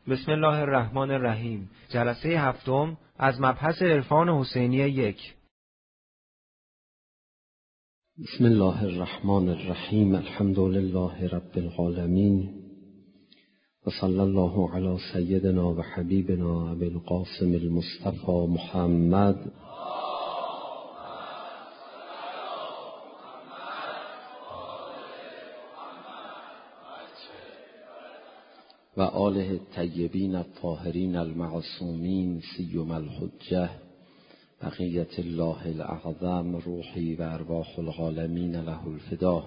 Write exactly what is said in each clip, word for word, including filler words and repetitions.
بسم الله الرحمن الرحیم. جلسه هفتم از مبحث عرفان حسینی یک. بسم الله الرحمن الرحیم. الحمد لله رب العالمین و صلی الله علی سیدنا و حبیبنا ابی القاسم المصطفى محمد و آله الطیبین الطاهرین المعصومین سیما الحجة بقیت الله الاعظم روحی و ارواح العالمین له الفدا.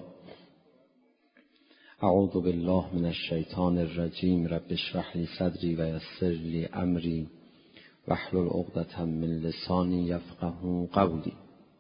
اعوذ بالله من الشیطان الرجیم. رب اشرح لی صدری و یسر لی امری واحلل عقدة من لسانی یفقهوا قولی.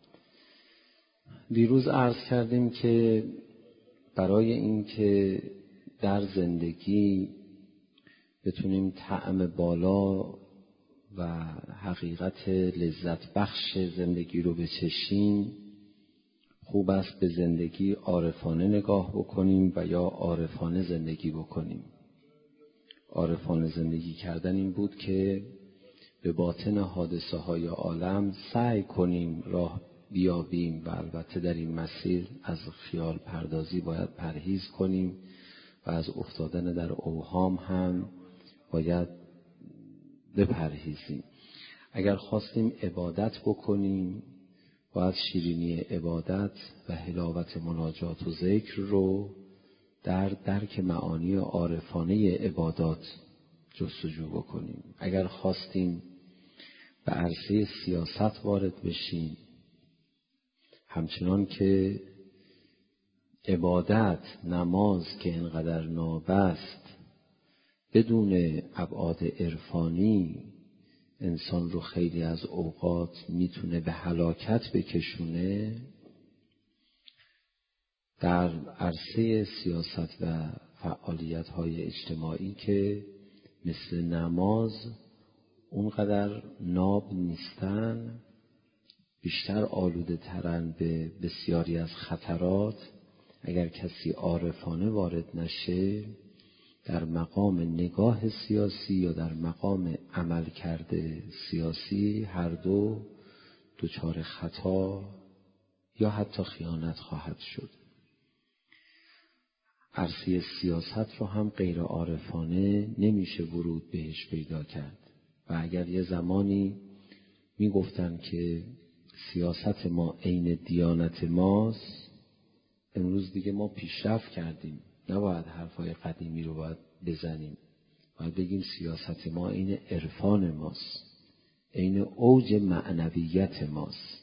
دیروز عرض کردیم که برای اینکه در زندگی بتونیم طعم بالا و حقیقت لذت بخش زندگی رو بچشیم، خوب است به زندگی عارفانه نگاه بکنیم و یا عارفانه زندگی بکنیم. عارفانه زندگی کردن این بود که به باطن حادثه های عالم سعی کنیم راه بیابیم و البته در این مسیر از خیال پردازی باید پرهیز کنیم و از افتادن در اوهام هم باید بپرهیزیم. اگر خواستیم عبادت بکنیم باید شیرینی عبادت و حلاوت مناجات و ذکر رو در درک معانی عارفانه عبادات جستجو بکنیم. اگر خواستیم به عرصه سیاست وارد بشیم، همچنان که عبادت نماز که اینقدر نابست بدون ابعاد عرفانی انسان رو خیلی از اوقات میتونه به هلاکت بکشونه، در عرصه سیاست و فعالیت های اجتماعی که مثل نماز اونقدر ناب نیستن، بیشتر آلوده ترن به بسیاری از خطرات. اگر کسی عارفانه وارد نشه در مقام نگاه سیاسی یا در مقام عمل کرده سیاسی، هر دو دچار خطا یا حتی خیانت خواهد شد. عرصه سیاست رو هم غیر عارفانه نمیشه ورود بهش پیدا کرد و اگر یه زمانی میگفتن که سیاست ما عین دیانت ماست، امروز دیگه ما پیشرفت کردیم، نباید حرفای قدیمی رو باید بزنیم، باید بگیم سیاست ما عین عرفان ماست، عین اوج معنویت ماست.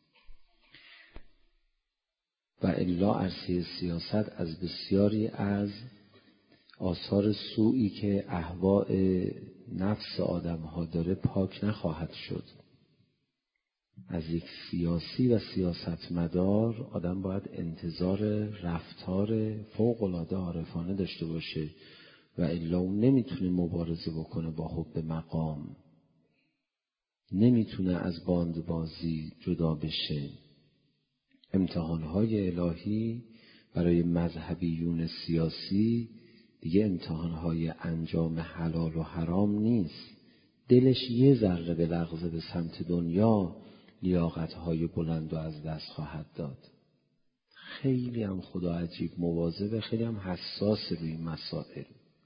و الا عرصه سیاست از بسیاری از آثار سوئی که اهواء نفس آدم ها داره پاک نخواهد شد. از یک سیاسی و سیاستمدار آدم باید انتظار رفتار فوق‌العاده عارفانه داشته باشه و الا اون نمیتونه مبارزه بکنه با حب مقام، نمیتونه از باندبازی جدا بشه. امتحانهای الهی برای مذهبیون سیاسی دیگه امتحانهای انجام حلال و حرام نیست. دلش یه ذره به لغزه به سمت دنیا لیاقت‌های بلند و از دست خواهد داد. خیلی هم خدا عجیب مواظب، خیلی هم حساس روی مسائل.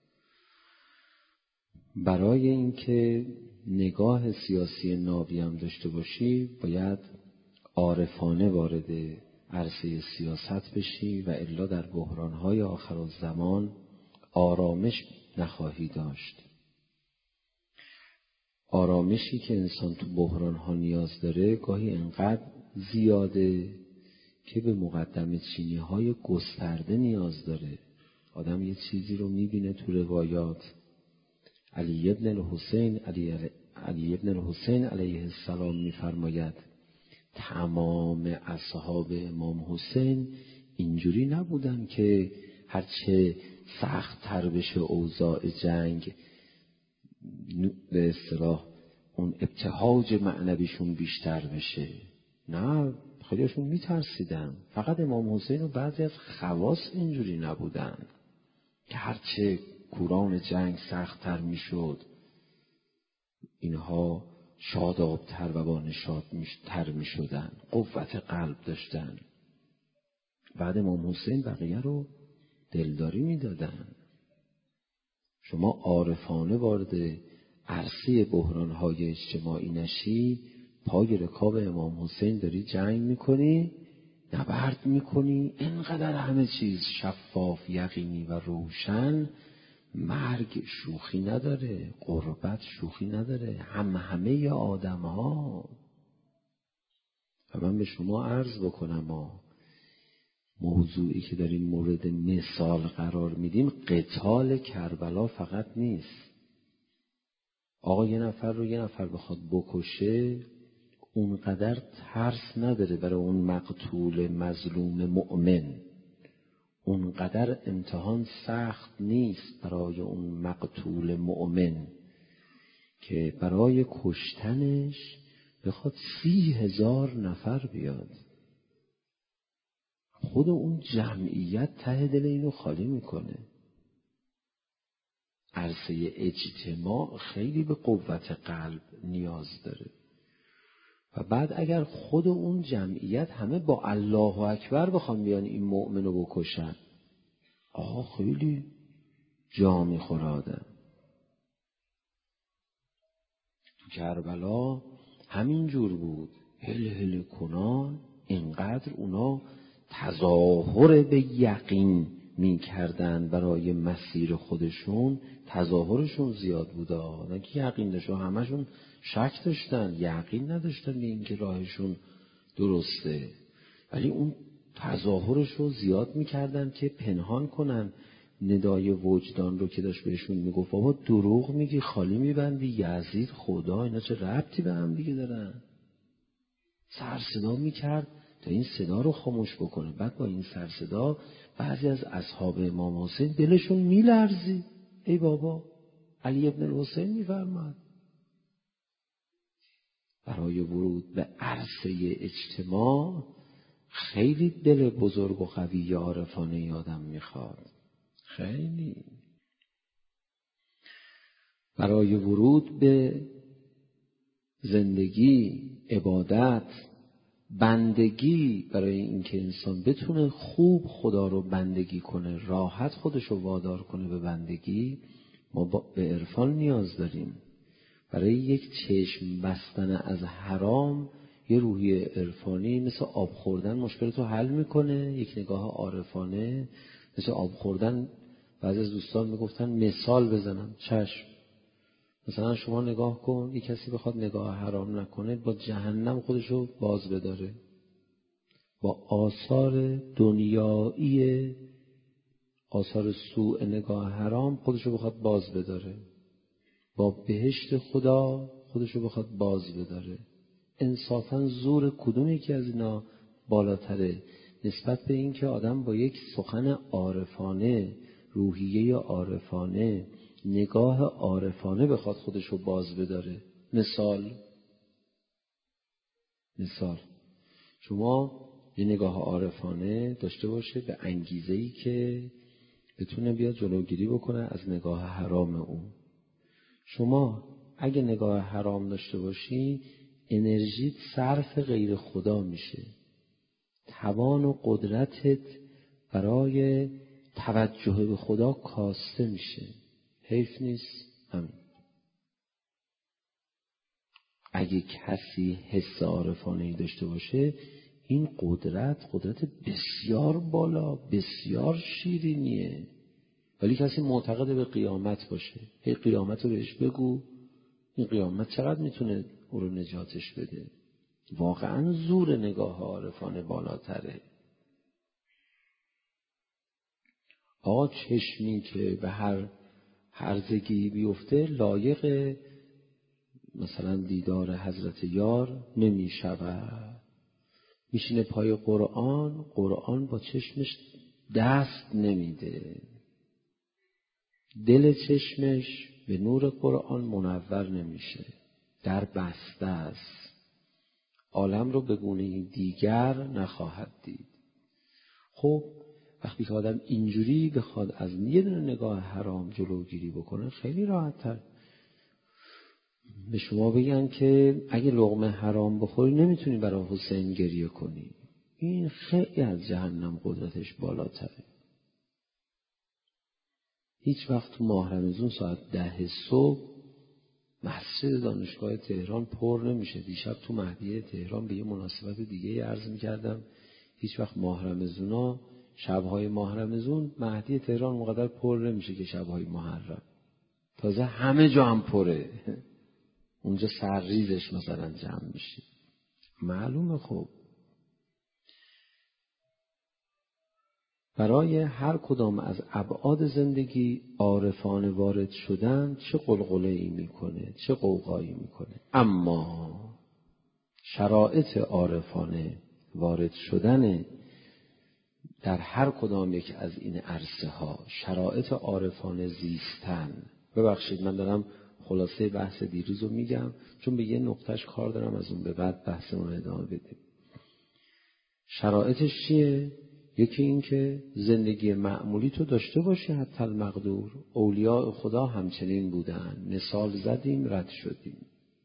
برای اینکه نگاه سیاسی نابی هم داشته باشی باید عارفانه وارد عرصه سیاست بشی و الا در بحران‌های آخرالزمان آرامش نخواهی داشت. آرامشی که انسان تو بحران ها نیاز داره گاهی انقدر زیاده که به مقدمه چینی های گسترده نیاز داره. آدم یه چیزی رو میبینه تو روایات، علی ابن الحسین علی, علی ابن الحسین علیه السلام میفرماید تمام اصحاب امام حسین اینجوری نبودن که هرچه سخت تر بشه اوضاع جنگ به اصطلاح اون ابتهاج معنویشون بیشتر بشه. نه، خیلیشون میترسیدن. فقط امام حسین و بعضی از خواص اینجوری نبودن که هرچه کوران جنگ سخت‌تر میشد، اینها شادابتر و با نشاط‌تر میشدن، قوت قلب داشتن. بعد امام حسین بقیه رو دلداری میدادن. شما عارفانه وارد عرصه بحران‌های اجتماعی نشی، پای رکاب امام حسین داری جنگ میکنی، نبرد میکنی، اینقدر همه چیز شفاف، یقینی و روشن. مرگ شوخی نداره، غربت شوخی نداره، هم همه آدم ها. و من به شما عرض بکنم، ما موضوعی که داریم مورد مثال قرار میدیم قتال کربلا فقط نیست. آقا یه نفر رو یه نفر بخواد بکشه، اونقدر ترس نداره برای اون مقتول مظلوم مؤمن، اونقدر امتحان سخت نیست برای اون مقتول مؤمن که برای کشتنش بخواد سی هزار نفر بیاد. خود اون جمعیت ته دل اینو خالی میکنه. عرصه اجتماع خیلی به قوت قلب نیاز داره. و بعد اگر خود اون جمعیت همه با الله اکبر بخوام بیان این مؤمن رو بکشن، آها خیلی جا میخوره آدم. تو کربلا همین جور بود، هل هل کنان. اینقدر اونا تظاهر به یقین میکردن برای مسیر خودشون، تظاهرشون زیاد بوده، نه که یقین داشتن، همشون شک داشتن، یقین نداشتن به اینکه راهشون درسته، ولی اون تظاهرش رو زیاد میکردن که پنهان کنن ندای وجدان رو که داشت بهشون میگفت بابا دروغ میگی، خالی میبندی، یزید خدا، اینا چه ربطی به هم دیگه دارن. سر صدا میکرد تا این صدا رو خاموش بکنه. بعد با این سر صدا بعضی از اصحاب امام حسین دلشون میلرزی. ای بابا، علی ابن الحسین میفرماد برای ورود به عرصه اجتماع خیلی دل بزرگ و قوی عارفانه یادم میخواد. خیلی برای ورود به زندگی، عبادت، بندگی، برای اینکه انسان بتونه خوب خدا رو بندگی کنه، راحت خودش رو وادار کنه به بندگی، ما به عرفان نیاز داریم. برای یک چشم بستن از حرام یه روحیه عرفانی مثل آب خوردن مشکلتو حل میکنه. یک نگاه عارفانه مثل آب خوردن. بعضی از دوستان میگفتن مثال بزنم، چشم. مثلا شما نگاه کن، یک کسی بخواد نگاه حرام نکنه با جهنم خودشو باز بداره، با آثار دنیایی، آثار سوء نگاه حرام خودشو بخواد باز بداره، با بهشت خدا خودشو بخواد باز بداره. انصافاً زور کدوم یکی از اینا بالاتره نسبت به این که آدم با یک سخن عارفانه، روحیه عارفانه، نگاه عارفانه بخواد خودشو باز بداره؟ مثال مثال شما یه نگاه عارفانه داشته باشه به انگیزه‌ای که بتونه بیاد جلوگیری بکنه از نگاه حرام اون. شما اگه نگاه حرام داشته باشی، انرژیت صرف غیر خدا میشه، توان و قدرتت برای توجه به خدا کاسته میشه. حیف نیست؟ همین. اگه کسی حس عارفانه‌ای داشته باشه، این قدرت قدرت بسیار بالا، بسیار شیرینیه. ولی کسی معتقد به قیامت باشه، هی قیامت رو بهش بگو، این قیامت چقدر میتونه او رو نجاتش بده؟ واقعا زور نگاه عارفانه بالاتره. آقا چشمی که به هر هرزگی بیفته لایق مثلا دیدار حضرت یار نمی شود. میشینه پای قرآن، قرآن با چشمش دست نمیده، دل چشمش به نور قرآن منور نمیشه، در بسته است، عالم رو به گونه دیگر نخواهد دید. خب وقتی که آدم اینجوری بخواد از یه دونه نگاه حرام جلوگیری بکنه خیلی راحت تر. به شما بگن که اگه لقمه حرام بخوری نمیتونی برای حسین گریه کنی، این خیلی از جهنم قدرتش بالاتره. هیچ وقت تو ماه رمضان ساعت ده صبح مسجد دانشگاه تهران پر نمیشه. دیشب تو مهدیه تهران به یه مناسبت دیگه عرض میکردم، هیچ وقت ماه رمضان، شبهای ماه رمضان مهدیه تهران مقدر پر نمیشه که شبهای محرم. تازه همه جا هم پره، اونجا سرریزش مثلا جمع میشه. معلومه خب برای هر کدام از ابعاد زندگی عارفانه وارد شدن چه قلقله‌ای میکنه، چه قوقایی میکنه. اما شرایط عارفانه وارد شدن در هر کدام یک از این عرصه ها، شرایط عارفانه زیستن. ببخشید من دارم خلاصه بحث دیروز رو میگم چون به یه نقطهش کار دارم، از اون به بعد بحثمون رو ادامه بدیم. شرایطش چیه؟ یکی این که زندگی معمولی تو داشته باشی حتی المقدور. اولیاء خدا همچنین بودن، مثال زدیم رد شدیم.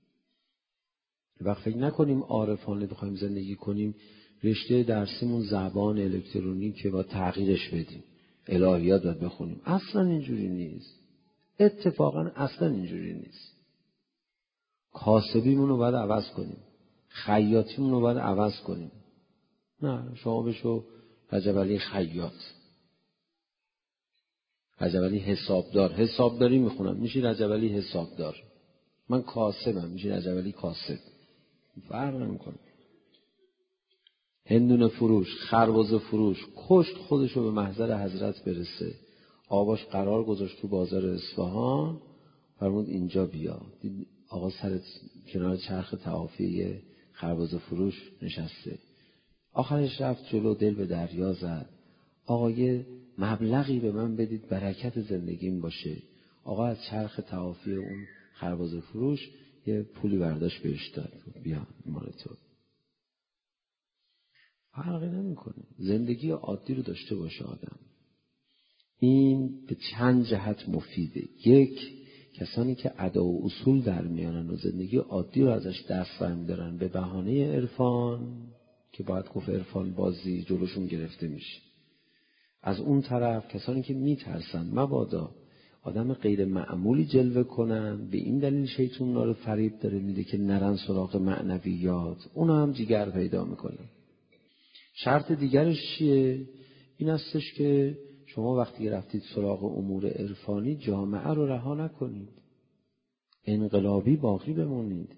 وقت فکر نکنیم عارفانه بخوایم زندگی کنیم رشته درسیمون زبان الکترونیکه و تغییرش بدیم، الهیات باید بخونیم. اصلا اینجوری نیست، اتفاقا اصلا اینجوری نیست. کاسبیمون رو باید عوض کنیم، خیاطیمون رو باید عوض کنیم. نه شما بشو رجب علی خیاط، رجب علی حسابدار. حسابداری میخونم میشی رجب علی حسابدار. من کاسبم میشی رجب علی کاسب. فرق نمیکنه. هندونه فروش، خربزه فروش کشت خودشو به محضر حضرت برسه. آقاش قرار گذاشت تو بازار اصفهان، فرمود اینجا بیا. آقا سر کنار چرخ تعافی خربزه فروش نشسته. آخرش رفت جلو، دل به دریا زد. آقا یه مبلغی به من بدید برکت زندگیم باشه. آقا از چرخ تعافی اون خربزه فروش یه پولی برداشت بهش داد، بیا مال تو. فرقی نمیکنه. زندگی عادی رو داشته باشه آدم. این به چند جهت مفیده. یک، کسانی که ادا و اصول در میانن و زندگی عادی رو ازش دست برمی‌دارن به بهانه عرفان، که باید گفت عرفان بازی جلوشون گرفته میشه. از اون طرف کسانی که میترسن مبادا آدم غیر معمولی جلوه کنن، به این دلیل شیطان اونا رو فریب داره میده که نرن سراغ معنویات، اونا هم جیگر پیدا میکنن. شرط دیگرش چیه؟ این هستش که شما وقتی رفتید سراغ امور عرفانی جامعه رو رها نکنید، انقلابی باقی بمونید.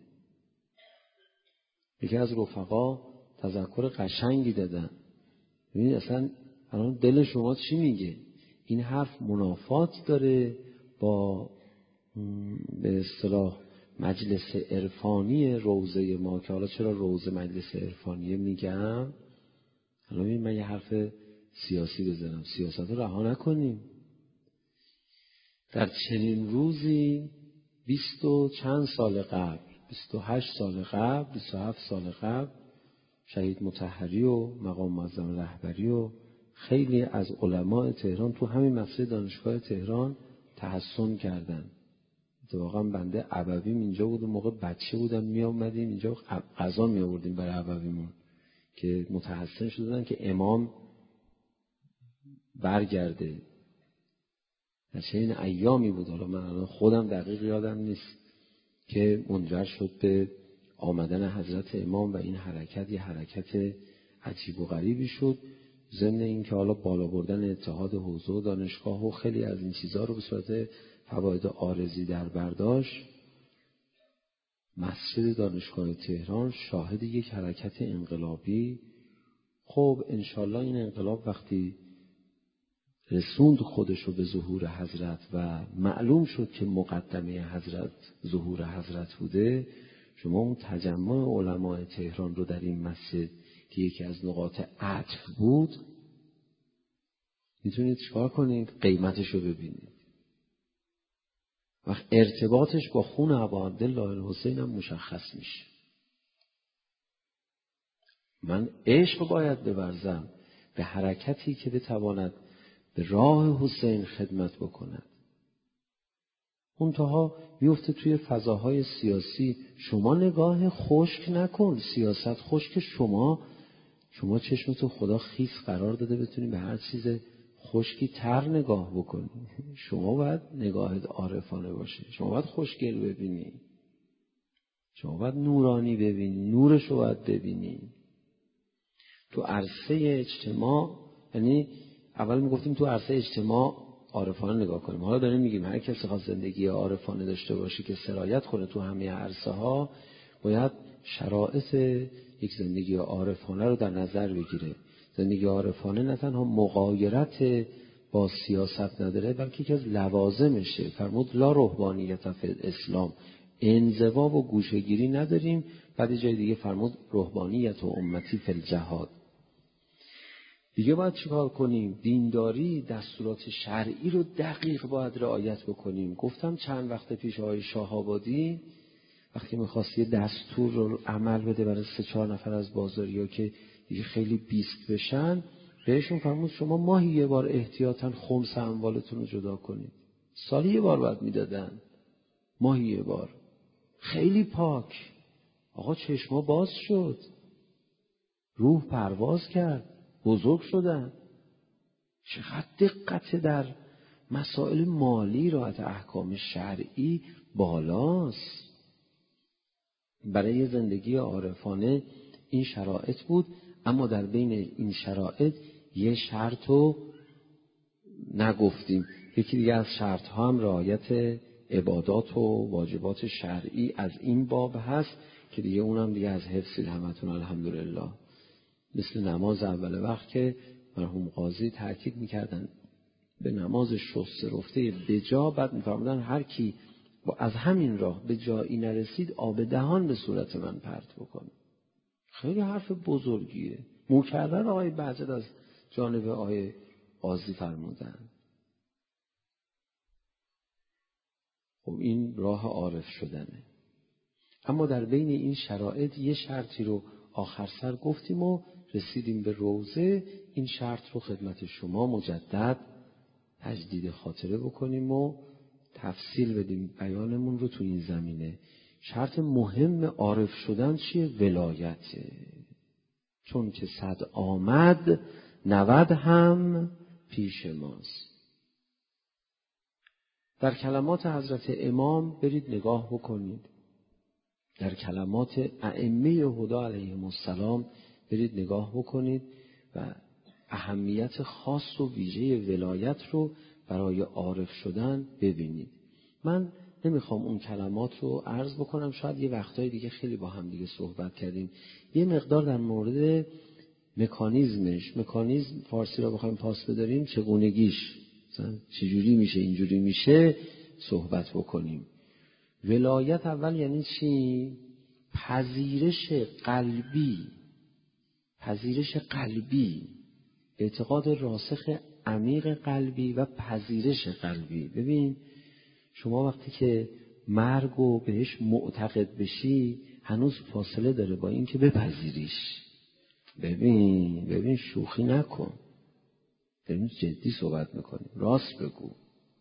یکی از رفقا تذکر قشنگی دادن. ببینید اصلا الان دل شما چی میگه؟ این حرف منافات داره با به اصطلاح مجلس عرفانی روضه ما، که حالا چرا روضه مجلس عرفانیه میگم؟ الان من یه حرف سیاسی بزنم، سیاست رو رها نکنیم. در چنین روزی بیست و چند سال قبل، بیست و هشت سال قبل، بیست و هفت سال قبل، شهید مطهری و مقام معظم رهبری و خیلی از علماء تهران تو همین مسجد دانشگاه تهران تحسن کردن. اتفاقا بنده ابویم اینجا بود، موقع بچه بودم می اومدیم اینجا غذا می آوردیم برای ابویمون که متحسن شدن که امام برگرده. چه این ایامی بود، حالا من خودم دقیق یادم نیست، که منجر شد به آمدن حضرت امام و این حرکت یه حرکت عجیب و غریبی شد. ضمن این که حالا بالا بردن اتحاد حوزه و دانشگاه و خیلی از این چیزها رو به صورت فواید عارضی در برداشت، مسجد دانشگاه تهران شاهد یک حرکت انقلابی. خب انشالله این انقلاب وقتی رسوند خودش رو به ظهور حضرت و معلوم شد که مقدمه حضرت ظهور حضرت بوده، شما اون تجمع علماء تهران رو در این مسجد که یکی از نقاط عطف بود میتونید چکار کنید؟ قیمتش رو ببینید. و ارتباطش با خون ابا عبدالله الحسین هم مشخص میشه. من عشق باید بورزم به حرکتی که بتواند به راه حسین خدمت بکند. منتها بیفته توی فضاهای سیاسی. شما نگاه خشک نکن، سیاست خشک شما شما چشمتو خدا خیس قرار داده بتونی به هر چیز خشکی تر نگاه بکنی. شما باید نگاهت عارفانه باشه، شما باید خوشگل ببینی، شما باید نورانی ببینی، نورشو باید ببینی. تو عرصه اجتماع، یعنی اول میگفتیم تو عرصه اجتماع عارفانه نگاه کنیم، حالا داریم میگیم هر کسی خواست زندگی عارفانه داشته باشه که سرایت کنه تو همه عرصه ها، باید شرایط یک زندگی عارفانه رو در نظر بگیره. زندگی عارفانه نه تنها مغایرت با سیاست نداره، بلکه یکی از لوازمشه. فرمود لا رهبانیت فی الاسلام، انزوا و گوشه‌گیری نداریم. بعد جای دیگه فرمود رهبانیت و امتی فی الجهاد. دیگه باید چیکار کنیم؟ دینداری دستورات شرعی رو دقیق باید رعایت بکنیم. گفتم چند وقت پیش آقای شاه‌آبادی وقتی می‌خواست یه دستور رو عمل بده برای سه چهار نفر از بازاریا که دیگه خیلی بیست بشن، بهشون فرمود شما ماهی یه بار احتیاطاً خمس اموالتون رو جدا کنید. سالی یه بار باید میدادن، ماهی یه بار. خیلی پاک. آقا چشما باز شد، روح پرواز کرد، بزرگ شدن. چقدر دقت در مسائل مالی رعایت احکام شرعی بالاست. برای زندگی عارفانه این شرایط بود، اما در بین این شرایط یه شرط رو نگفتیم. یکی دیگه از شرط ها هم رعایت عبادات و واجبات شرعی از این باب هست که دیگه اونم دیگه از حفظی همتون الحمدلله. مثل نماز اول وقت که مرحوم قاضی تاکید میکردن به نماز شسته رفته به جا، بعد میفرمودن هر کی با از همین راه به جایی نرسید آب دهان به صورت من پرت بکنه. خیلی حرف بزرگیه. مکرر آقای بهجت از جانب آقای قاضی فرمودن. خب این راه عارف شدنه. اما در بین این شرایط یه شرطی رو آخر سر گفتیم و رسیدیم به روزه. این شرط رو خدمت شما مجدد تجدید خاطره بکنیم و تفصیل بدیم بیانمون رو تو این زمینه. شرط مهم عارف شدن چیه؟ ولایته. چون که صد آمد نود هم پیش ماست. در کلمات حضرت امام برید نگاه بکنید، در کلمات ائمه هدی علیهم السلام برید نگاه بکنید و اهمیت خاص و ویژه ولایت رو برای عارف شدن ببینید. من نمیخوام اون کلمات رو عرض بکنم، شاید یه وقتای دیگه خیلی با هم دیگه صحبت کردیم. یه مقدار در مورد مکانیزمش، مکانیزم فارسی رو بخوایم پاس بداریم، چگونگیش، مثلا چجوری میشه اینجوری میشه صحبت بکنیم. ولایت اول یعنی چی؟ پذیرش قلبی، پذیرش قلبی، اعتقاد راسخ عمیق قلبی و پذیرش قلبی. ببین شما وقتی که مرگ رو بهش معتقد بشی هنوز فاصله داره با این که بپذیریش. ببین ببین شوخی نکن، داریم جدی صحبت میکنیم، راست بگو.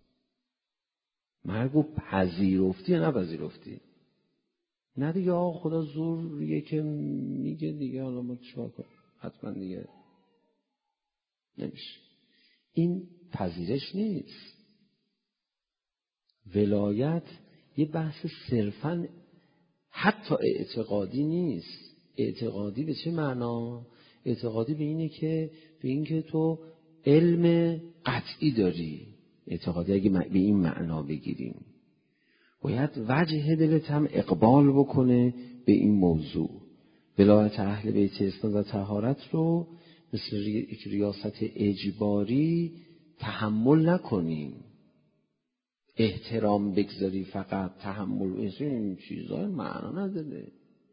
مرگ رو پذیرفتی یا نپذیرفتی؟ نه دیگه آقا خدا زوریه که میگه دیگه حالا ما چیکار کنیم، حتما دیگه نمیشه. این پذیرش نیست. ولایت یه بحث صرفاً حتی اعتقادی نیست. اعتقادی به چه معنا؟ اعتقادی به اینه که به این که تو علم قطعی داری. اعتقادی اگه به این معنا بگیریم باید وجه دلت هم اقبال بکنه به این موضوع. ولایت اهل بیت اسلام و طهارت رو مثل یک ریاست اجباری تحمل نکنیم، احترام بگذاری فقط، تحمل این چیزها معنا نداره.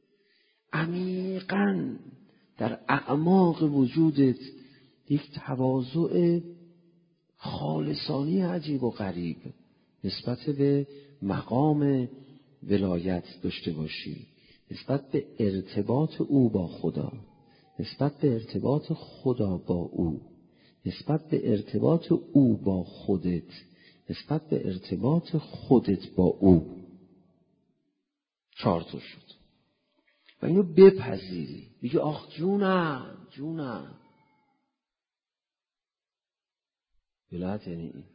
عمیقاً در اعماق وجودت یک تواضع خالصانه عجیب و غریب نسبت به مقام ولایت داشته باشی، نسبت به ارتباط او با خدا، نسبت به ارتباط خدا با او، نسبت به ارتباط او با خودت، نسبت به ارتباط خودت با او. چهار تا شد و اینو بپذیری. میگه آخ جونم جونم. ولایت یعنی این.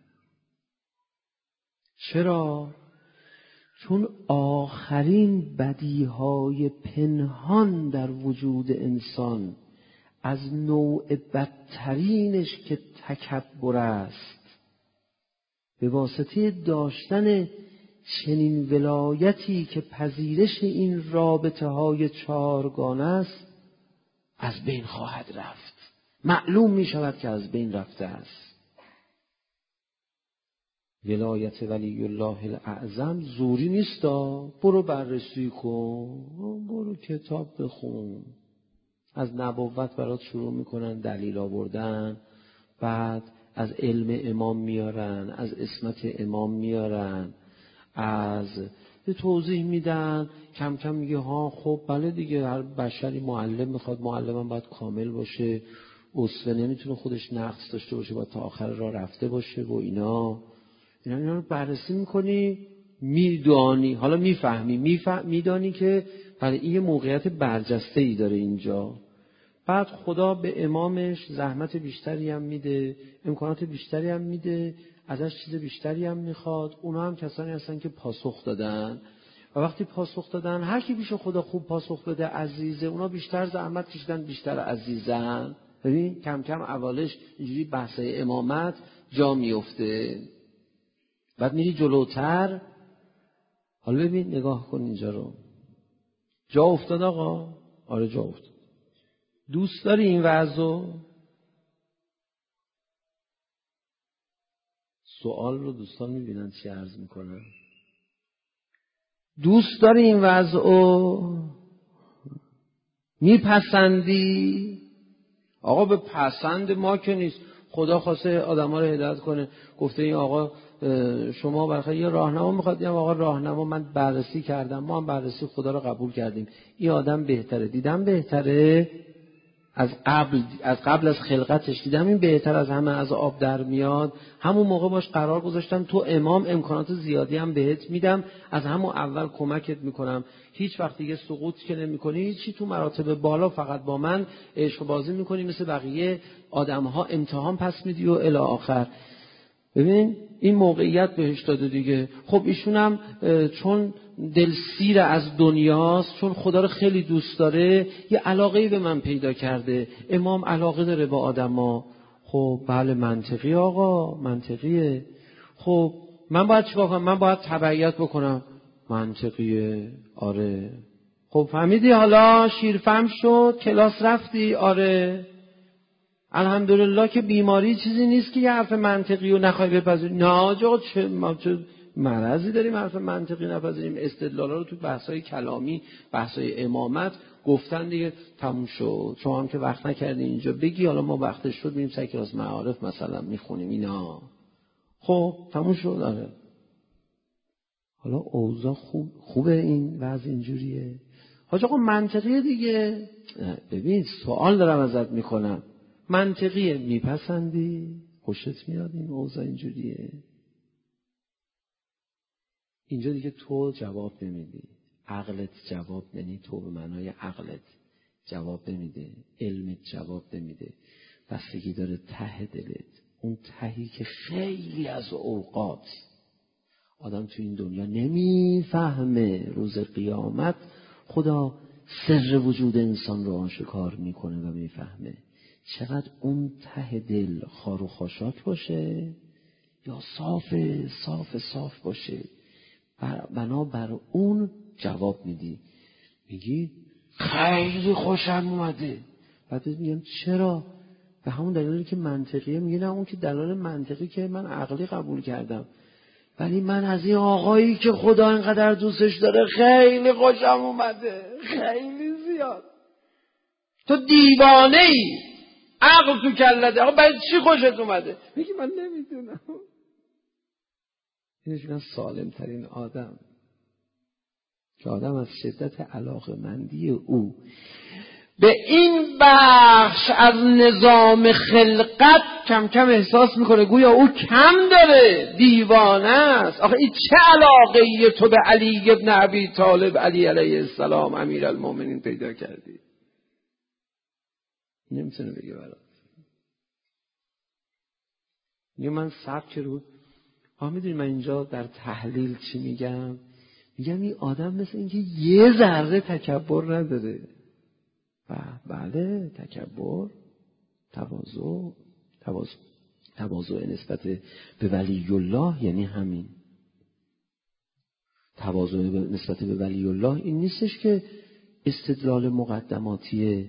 چرا؟ چون آخرین بدیهای پنهان در وجود انسان از نوع بدترینش که تکبر است، به واسطه داشتن چنین ولایتی که پذیرش این رابطه های چهارگانه است از بین خواهد رفت. معلوم می شود که از بین رفته است. ولایت ولی الله الاعظم زوری نیست. برو بررسی کن، برو کتاب بخون. از نبوت برات شروع میکنن دلیل آوردن، بعد از علم امام میارن، از عصمت امام میارن، از توضیح میدن. کم کم میگه ها خب بله دیگه، هر بشری معلم میخواد، معلم باید کامل باشه، اسوه نمیتونه خودش نقص داشته باشه، باید تا آخر راه رفته باشه و اینا. اینا اینا رو بررسی میکنی، میدانی، حالا میفهمی، میفهم میدانی که برای این موقعیت برجسته ای داره اینجا. بعد خدا به امامش زحمت بیشتری هم میده، امکانات بیشتری هم میده، ازش چیز بیشتری هم میخواد. اونا هم کسانی هستن که پاسخ دادن و وقتی پاسخ دادن، هر کی پیش خدا خوب پاسخ بده عزیزه. اونا بیشتر زحمت کشیدن، بیشتر عزیزن. ببین کم کم اولش اینجوری بحثای امامت جا میفته، بعد میری جلوتر. حالا ببین نگاه کن اینجا رو. جا افتاد آقا؟ آره جا افتاد. دوست داری این وضعو؟ سوال رو دوستان میبینن چی عرض میکنن. دوست داری این وضعو؟ میپسندی؟ آقا به پسند ما که نیست. خدا خواسته آدم ها رو هدایت کنه، گفته این آقا شما برای یه راهنما میخواد، یا آقا راهنما من بررسی کردم، ما هم بررسی خدا رو قبول کردیم، این آدم بهتره، دیدم بهتره از قبل از قبل از خلقتش، دیدم این بهتر از همه از آب در میاد، همون موقع باش قرار گذاشتم تو امام، امکانات زیادی هم بهت میدم، از همون اول کمکت میکنم، هیچ وقت دیگه سقوط که نمیکنی، هیچی تو مراتب بالا فقط با من عشق بازی میکنی، مثل بقیه آدمها امتحان پس میدی و الی آخر. ببین این موقعیت بهش داده دیگه. خب ایشون هم چون دل سیر از دنیاست، چون خدا رو خیلی دوست داره، یه علاقه‌ای به من پیدا کرده. امام علاقه داره با آدما. خب بله منطقی آقا، منطقیه. خب من باید چیکار کنم؟ من باید تبعیت بکنم. منطقیه. آره. خب فهمیدی حالا شیرفهم شد، کلاس رفتی؟ آره. الحمدلله که بیماری چیزی نیست که یه حرف منطقی رو نخوای بپذیری. نه آقا چه ما چه مرضی داریم حرف منطقی نپذیریم؟ استدلالا رو تو بحث‌های کلامی، بحث‌های امامت گفتن دیگه، تموم شد. شما هم که وقت نکردی اینجا بگی، حالا ما وقتش شد میریم سر کلاس معارف مثلا میخونیم اینا. خب تموم شد. آره. حالا اوضاع خوب خوبه، این وضع اینجوریه. حاج آقا منطقیه دیگه. ببین سوال دارم ازت میکنم، منطقیه، میپسندی؟ خوشت میاد این اوضاع اینجوریه؟ اینجا دیگه تو جواب نمیدی، عقلت جواب نمیده، تو به معنای عقلت جواب نمیده، علمت جواب نمیده، بستگی داره ته دلت، اون تهی که خیلی از اوقات آدم تو این دنیا نمیفهمه. روز قیامت خدا سر وجود انسان رو آشکار میکنه و میفهمه. چقدر اون ته دل خار و خاشاک باشه یا صاف صاف صاف باشه، بنا بر اون جواب میدی. میگی خیلی خوشم اومده، بعد میگم چرا؟ به همون دلیلی که منطقیه. میگه نه اون که دلایل منطقی که من عقلی قبول کردم، ولی من از این آقایی که خدا اینقدر دوستش داره خیلی خوشم اومده، خیلی زیاد. تو دیوانه ای، عقل تو کلته. آقا برای چی خوشت اومده؟ میگی من نمیدونم. اینش میگن سالم ترین آدم، که آدم از شدت علاقه مندی او به این بخش از نظام خلقت کم کم احساس میکنه گویا او کم داره، دیوانه است. آخه این چه علاقه تو به علی ابن ابی طالب علی علیه السلام امیرالمومنین پیدا کردی؟ نمیتونه بگه برات. یه من سبک رو ها میدونی من اینجا در تحلیل چی میگم؟ میگم این آدم مثل اینکه یه ذره تکبر نداره. بله تکبر، تواضع، تواضع تواضع نسبت به ولی الله یعنی همین. تواضع نسبت به ولی الله این نیستش که استدلال مقدماتی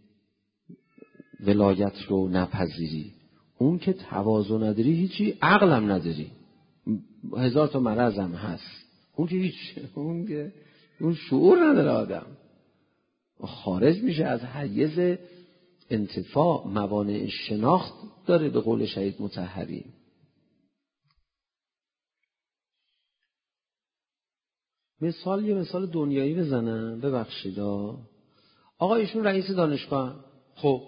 ولایت رو نپذیری. اون که تواضع نداری هیچی، عقلم نداری، هزار تا مرضم هست، اون که هیچ، اون که اون شعور نداره آدم، خارج میشه از حیز انتفاع، موانع شناخت داره به قول شهید مطهری. مثال یه مثال دنیایی بزنم، ببخشید آقا ایشون رئیس دانشگاه، خب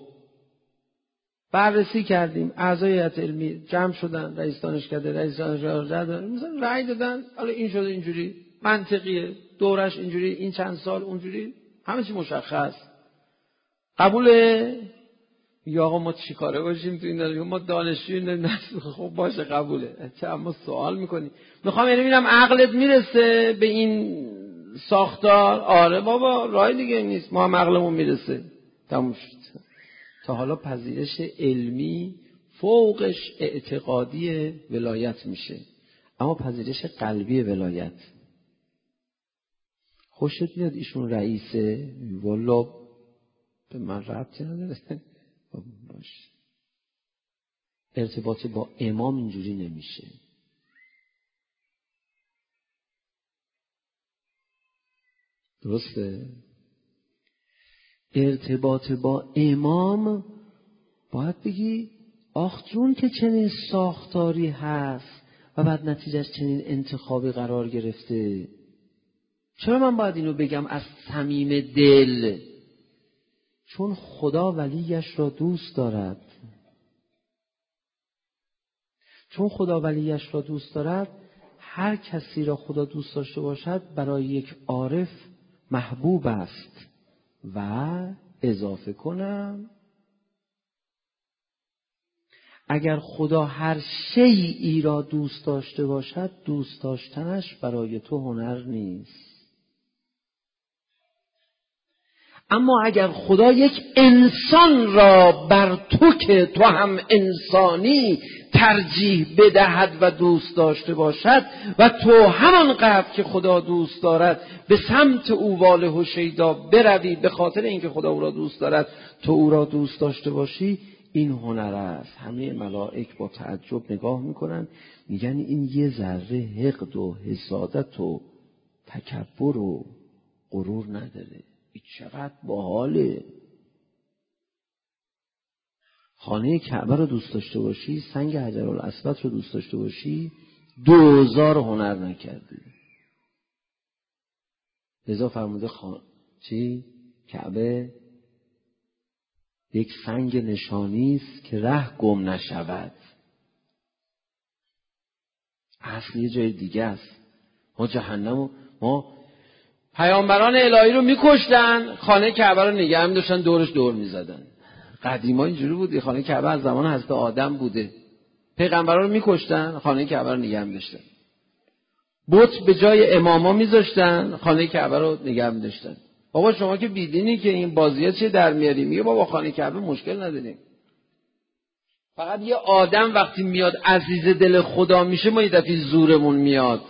بررسی کردیم، اعضای هیئت علمی جمع شدن، رئیس دانشکده رئیس دانشگاه دادن، مثلا رأی دادن، حالا این شده اینجوری، منطقیه، دورش اینجوری، این چند سال اونجوری، همه چی مشخص. قبوله؟ یا آقا ما چیکاره باشیم تو این دانشگاه؟ ما دانشجوی نسل، خب باشه قبوله. چه اما سوال میکنی؟ میخوام یعنی ببینم عقلت میرسه به این ساختار؟ آره بابا، راه دیگه نیست، ما هم عقلمون میرسه. تموم شد. تا حالا پذیرش علمی فوقش اعتقادی ولایت میشه، اما پذیرش قلبی ولایت. خوشت میاد ایشون رئیسه؟ والا به من ربطی نداره. باش. ارتباط با امام اینجوری نمیشه. درسته؟ ارتباط با امام باید بگی آخ جون که چنین ساختاری هست و بعد نتیجهش چنین انتخابی قرار گرفته. چرا من باید اینو بگم از صمیم دل؟ چون خدا ولیش را دوست دارد. چون خدا ولیش را دوست دارد، هر کسی را خدا دوست داشته باشد برای یک عارف محبوب است. و اضافه کنم اگر خدا هر شیئی را دوست داشته باشد، دوست داشتنش برای تو هنر نیست. اما اگر خدا یک انسان را بر تو که تو هم انسانی ترجیح بدهد و دوست داشته باشد و تو همانقدر که خدا دوست دارد به سمت او واله و شیدا بروی به خاطر اینکه خدا او را دوست دارد تو او را دوست داشته باشی، این هنر است. همه ملائک با تعجب نگاه میکنن، میگن این یه ذره حقد و حسادت و تکبر و غرور نداره. این چقدر باحاله. خانه کعبه رو دوست داشته باشی، سنگ حجرالاسود رو دوست داشته باشی، دوزار هنر نکردی. لذا فرموده خان... چی؟ کعبه یک سنگ نشانی است که ره گم نشود. اصل یه جای دیگه است. ما جهنم ما پیامبران الهی رو میکشتن، خانه کعبه رو نگه هم داشتن، دورش دور میزدن. قدیما اینجوری بود. خانه کعبه از زمان حضرت آدم بوده. پیغمبران رو میکشتن، خانه کعبه رو نگه هم داشتن. بت به جای اماما میذاشتن، خانه کعبه رو نگه هم داشتن. بابا شما که بیدینی که این بازیات چه در میاری؟ میگه بابا خانه کعبه مشکل نداریم. فقط یه آدم وقتی میاد عزیز دل خدا میشه، ما یه دفعه زورمون میاد.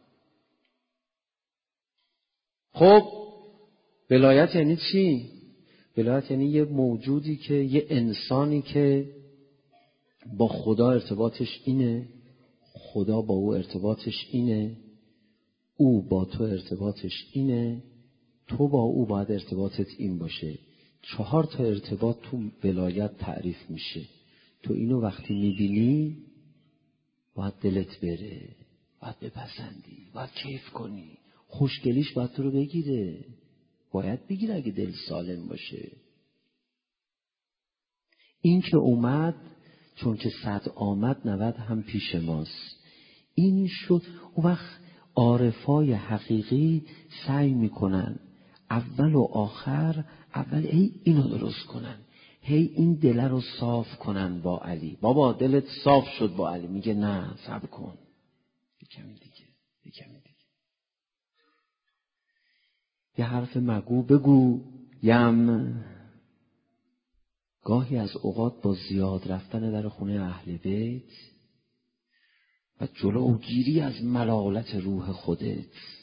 خب ولایت یعنی چی؟ ولایت یعنی یه موجودی که یه انسانی که با خدا ارتباطش اینه، خدا با او ارتباطش اینه، او با تو ارتباطش اینه، تو با او باید ارتباطت این باشه. چهار تا ارتباط تو ولایت تعریف میشه. تو اینو وقتی میبینی باید دلت بره، باید بپسندی، باید کیف کنی، خوشگلیش باید تو رو بگیره. باید بگیره اگه دل سالم باشه. این که اومد، چون که صد آمد نود هم پیش ماست. این شد. اون وقت عارفای حقیقی سعی میکنن اول و آخر، اول هی اینو درست کنن، هی این دل رو صاف کنن با علی. بابا دلت صاف شد با علی، میگه نه صبر کن، یکمی دیگه، یکمی دیگه، یه حرف مگو بگو یم. گاهی از اوقات با زیاد رفتن در خونه اهل بیت و جلوگیری از ملالت روح خودت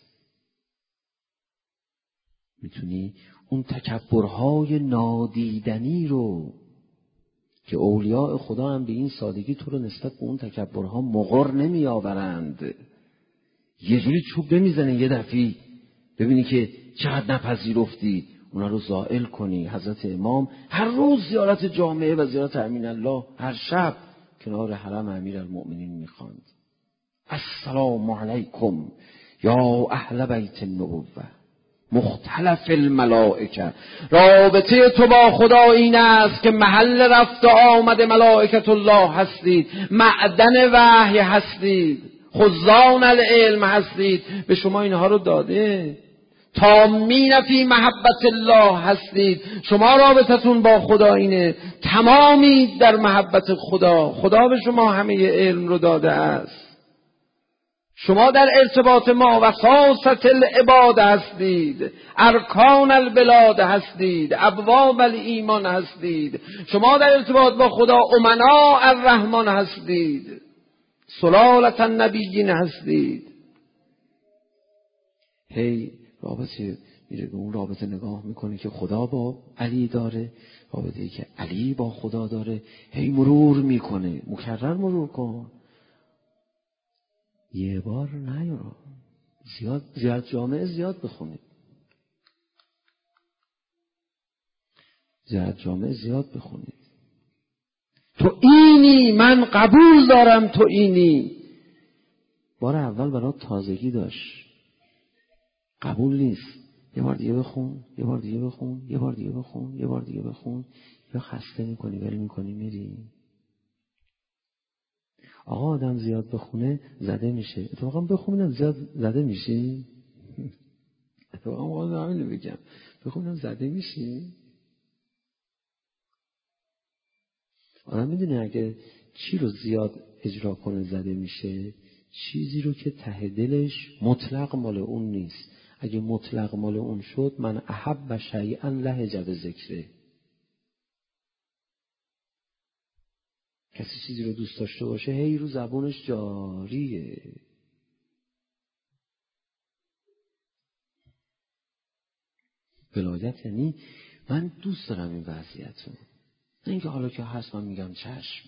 میتونی اون تکبرهای نادیدنی رو که اولیاء خدا هم به این سادگی تو رو نسبت به اون تکبرها مغر نمی آورند، یه جوری چوب نمیزنه یه دفعی ببینی که چقدر نپذیرفتی، اونا رو زائل کنی. حضرت امام هر روز زیارت جامعه و زیارت امین الله، هر شب کنار حرم امیرالمؤمنین میخواند السلام علیکم یا اهل بیت النبوه مختلف الملائکه. رابطه تو با خدا این است که محل رفت و آمد ملائکت الله هستید، معدن وحی هستید، خزان العلم هستید. به شما اینها رو داده. تامین فی محبت الله هستید. شما رابطتون با خدا اینه، تمامید در محبت خدا. خدا به شما همه علم رو داده است. شما در ارتباط ما وساست العباد هستید، ارکان البلاد هستید، ابواب الایمان هستید. شما در ارتباط با خدا امنا الرحمن هستید، سلالت النبیین هستید. هی رابطه میره به اون رابطه نگاه میکنه که خدا با علی داره، رابطه‌ای که علی با خدا داره، هی مرور میکنه. مکرر مرور کن، یه بار نه، زیاد زیاد جامعه زیاد بخونید، زیاد جامعه زیاد بخونید. تو اینی، من قبول دارم تو اینی. بار اول برات تازگی داشت، قبول نیست. یه بار دیگه بخون، یه بار دیگه بخون، یه بار دیگه بخون، یه بار دیگه بخون، یا خسته میکنی ول میکنی میری. آقا آدم زیاد بخونه زده میشه. اتفاقا بخونم زیاد زده میشی؟ اتفاقا آقا همین رو بگم، بخونم زده میشی؟ آدم میدونه اگه چی رو زیاد اجرا کنه زده میشه؟ چیزی رو که ته دلش مطلق مال اون نیست. اگه مطلق مال اون شد، من احب شیئا لهج بذکره. کسی چیزی رو دوست داشته باشه هی رو زبونش جاریه. ولایت یعنی من دوست دارم این وضعیت رو، نه اینکه حالا که هست من میگم چشم.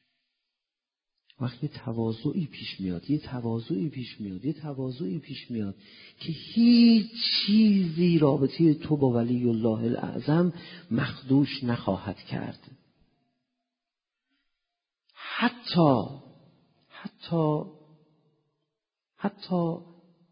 وقتی تواضعی پیش میاد، یه تواضعی پیش میاد، یه تواضعی پیش میاد که هیچ چیزی رابطه تو با ولی الله الاعظم مخدوش نخواهد کرد. حتی حتی حتی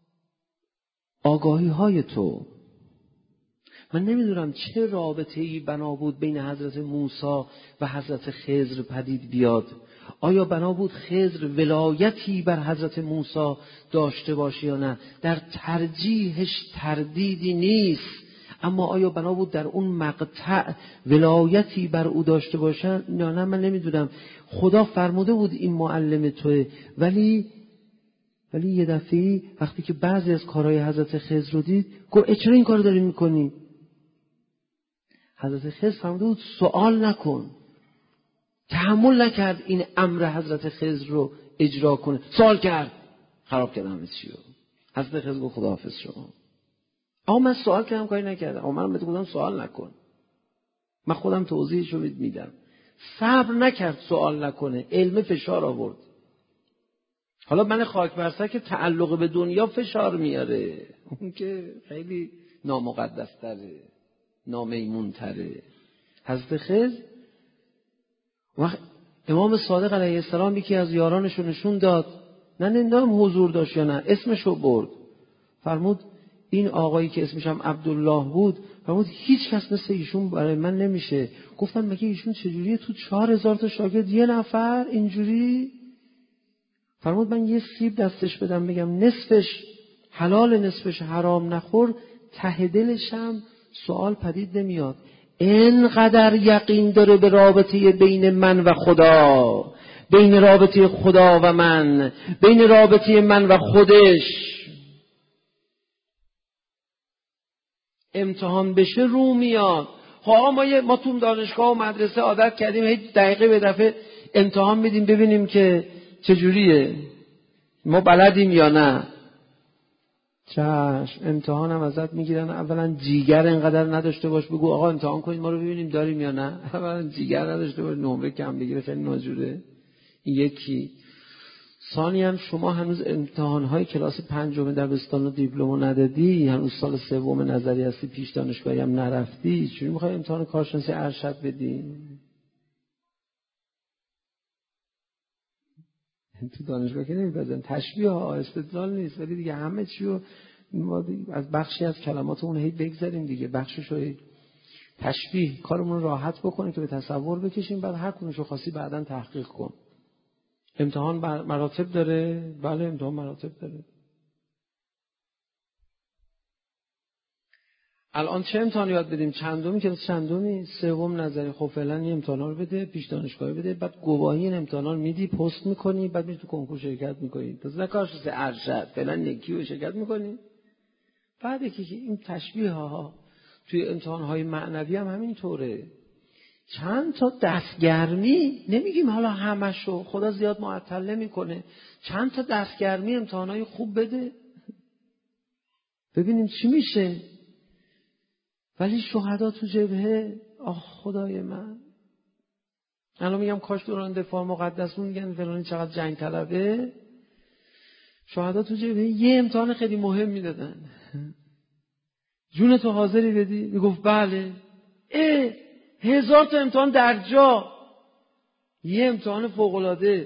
آگاهی های تو. من نمیدونم چه رابطه‌ای بنا بود بین حضرت موسی و حضرت خضر پدید بیاد. آیا بنا بود خضر ولایتی بر حضرت موسی داشته باشه یا نه؟ در ترجیحش تردیدی نیست، اما آیا بنا بود در اون مقطع ولایتی بر او داشته باشن یا نه؟ من نمیدونم. خدا فرموده بود این معلم توه، ولی ولی یه دفعه وقتی که بعضی از کارهای حضرت خضر رو دید گفت چرا این کارو داری میکنی؟ حضرت خضر فرموده بود سوال نکن. تحمل نکرد این امر حضرت خضر رو اجرا کنه، سوال کرد، خراب کردم همه چی رو. حضرت خضر گفت خداحافظ شما. آقا من سوال کردم کاری نکردم، آقا من بهت گفتم سوال نکن، من خودم توضیحش رو میدم. صبر نکرد سوال نکنه، علم فشار آورد. حالا من خاک بر سر که تعلق به دنیا فشار میاره، اون که خیلی نامقدس‌تره، نامیمون‌تره. حضرت خضر وقت امام صادق علیه السلام یکی از یارانش رو نشون داد، نه نمیدونم حضور داشت یا نه، اسمش رو برد، فرمود این آقایی که اسمش هم عبدالله بود فرمود هیچ کس مثل ایشون برای من نمیشه. گفتم مگه ایشون چجوریه تو چهار هزار تا شاگرد یه نفر اینجوری؟ فرمود من یه سیب دستش بدم بگم نصفش حلال نصفش حرام نخور، ته دلشم سوال پدید نمیاد. اینقدر یقین داره به رابطه بین من و خدا، بین رابطه خدا و من، بین رابطه من و خودش. امتحان بشه رو میاد. ها ما ما تو دانشگاه و مدرسه عادت کردیم هیچ دقیقه به دفعه امتحان میدیم ببینیم که چجوریه، ما بلدیم یا نه. چشم امتحان هم ازت میگیرن، اولا جیگر انقدر نداشته باش بگو آقا امتحان کنید ما رو ببینیم داریم یا نه. اولا جیگر نداشته باش نمره کم بگیره، خیلی ناجوره. یکی ثانیاً شما هنوز امتحان‌های کلاس پنجم دبستان و دیپلمو ندادی، هنوز سال سوم نظری هستی، پیش دانشگاهی هم نرفتی، چجوری می‌خوای امتحان کارشناسی ارشد بدی؟ تو دانشگاه که نمی‌پذیرن، تشبیه ها استدلال نیست، ولی دیگه همه چی رو ما از بخشی از کلمات اون هی بگذاریم دیگه، بخشش رو تشبیه کارمون راحت بکنیم که به تصور بکشیم، بعد هر کدومش رو خاصی بعداً تحقیق کن. امتحان مراتب داره؟ بله امتحان مراتب داره. الان چه امتحانی یاد بدیم؟ چندمی که چندمی؟ سوم نظری. خب فعلا این امتحانا رو بده، پیش دانشگاهی بده، بعد گواهی این امتحانا رو میدی، پست میکنی، بعد میری تو کنکور شرکت میکنی. تو نکارش ارشد فعلا یکی رو شرکت میکنی. بعد که این تشبیه ها توی امتحان های معنوی هم همینطوره. چند تا دستگرمی، نمیگیم حالا همشو، خدا زیاد معطل نمیکنه، چند تا دستگرمی امتحانای خوب بده ببینیم چی میشه. ولی شهدا تو جبهه، آه خدای من، الان میگم کاش دوران دفاع مقدسون میگن فلانی چقدر جنگ طلبه، شهدا تو جبهه یه امتحان خیلی مهم میدادن. جون تو حاضری بدی؟ میگفت بله. اه هزار تا امتحان در جا، یه امتحان فوق‌العاده.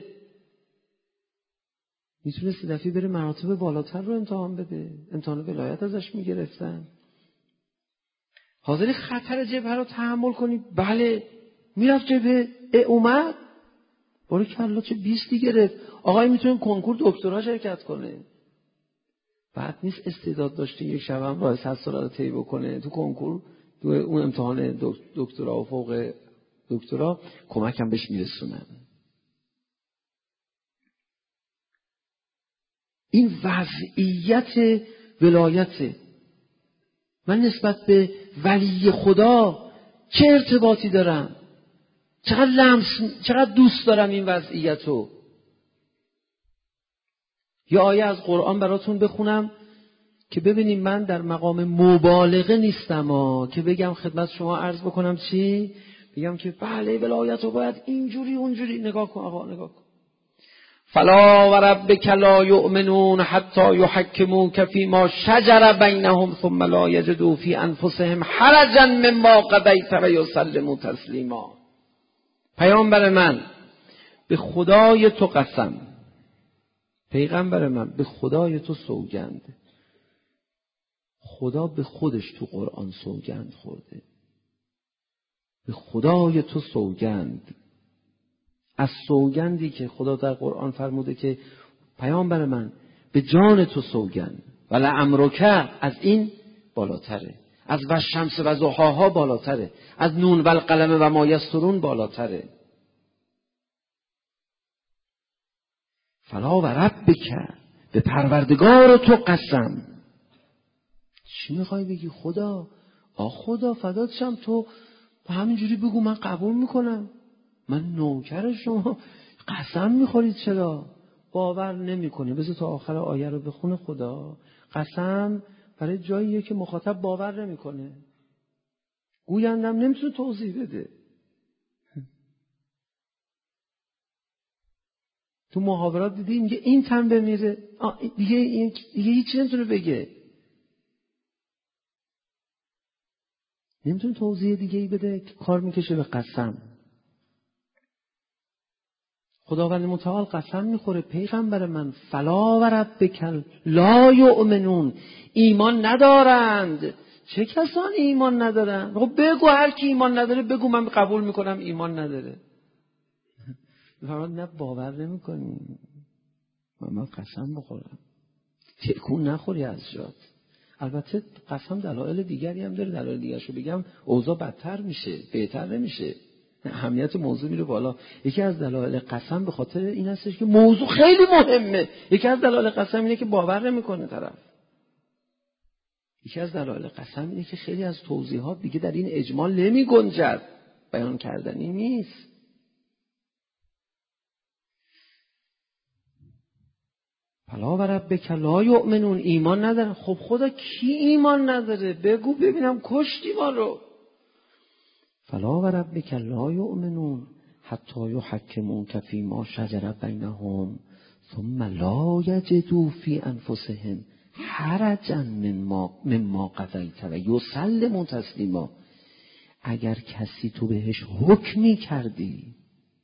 میتونست دفعی بره مراتب بالاتر رو امتحان بده، امتحان ولایت ازش میگرفتن. حاضری خطر جبهه رو تحمل کنی؟ بله. میرفت جبهه، اه اومد باره کلا چه بیستی گرفت. آقای میتونه کنکور دکترا شرکت کنه، بعد نیست استعداد داشته یک شب هم راه صد ساله رو طی بکنه تو کنکور، تو اون امتحان دکترا و فوق دکترا کمک هم بهش میرسونن. این وضعیت ولایت من نسبت به ولی خدا چه ارتباطی دارم؟ چقدر لمس، چقدر دوست دارم این وضعیت رو. یا آیه از قرآن براتون بخونم که ببینیم من در مقام مبالغه نیستم ها، که بگم خدمت شما عرض بکنم چی؟ بگم که بله ولایت رو باید اینجوری اونجوری. نگاه کن آقا، نگاه کن. فلا و ربک لا یؤمنون حتی یحکموک فیما شجر بینهم ثم لا یجدوا فی انفسهم حرجا مما قضیت و یسلموا تسلیما. پیامبر من به خدای تو قسم، پیغمبر من به خدای تو سوگند. خدا به خودش تو قرآن سوگند خورده. به خدای تو سوگند، از سوگندی که خدا در قرآن فرموده که پیامبر من به جان تو سوگند، و لعمرک از این بالاتره، از و شمس و ضحاها بالاتره، از نون و القلم و ما یسطرون بالاتره. فلا و ربک، به پروردگار تو قسم. چی میخوای بگی خدا؟ آ خدا فدات شم، تو همینجوری بگو من قبول میکنم، من نوکر شما. قسم میخورید چرا؟ باور نمیکنی. بذار تا آخر آیه رو بخونه. خدا قسم برای جاییه که مخاطب باور نمیکنه، گویندم نمیتونه توضیح بده. تو محاورات دیدی میگه این تن بمیره، دیگه دیگه هیچ نمیتونه بگه، نمیتونه توضیح دیگه ای بده که کار میکشه به قسم. خداوند متعال قسم میخوره پیغمبر من فلا و ربک لا یؤمنون، ایمان ندارند. چه کسانی ایمان ندارن؟ خب بگو هر کی ایمان نداره بگو من قبول میکنم ایمان نداره. فرمان نه باور نمیکنی، من قسم بخورم تکون نخوری از جات. البته قسم دلایل دیگری هم داره، دلایل دیگرشو بگم اوضاع بدتر میشه، بهتر نمیشه، اهمیت موضوع میره بالا. یکی از دلایل قسم به خاطر این هستش که موضوع خیلی مهمه. یکی از دلایل قسم اینه که باور نمیکنه طرف. یکی از دلایل قسم اینه که خیلی از توضیحات دیگه در این اجمال نمی گنجد، بیان کردنی نیست. فلا و ربک لا یؤمنون، ایمان ندارن. خب خدا کی ایمان نداره؟ بگو ببینم کشتی ما رو. فلا و ربک لا یؤمنون حتی یحکمونک فیما شجر بینهم ثم لا یجدوا فی انفسهم حرجا مما مما قضیت و یسلموا تسلیما. اگر کسی تو بهش حکمی کردی،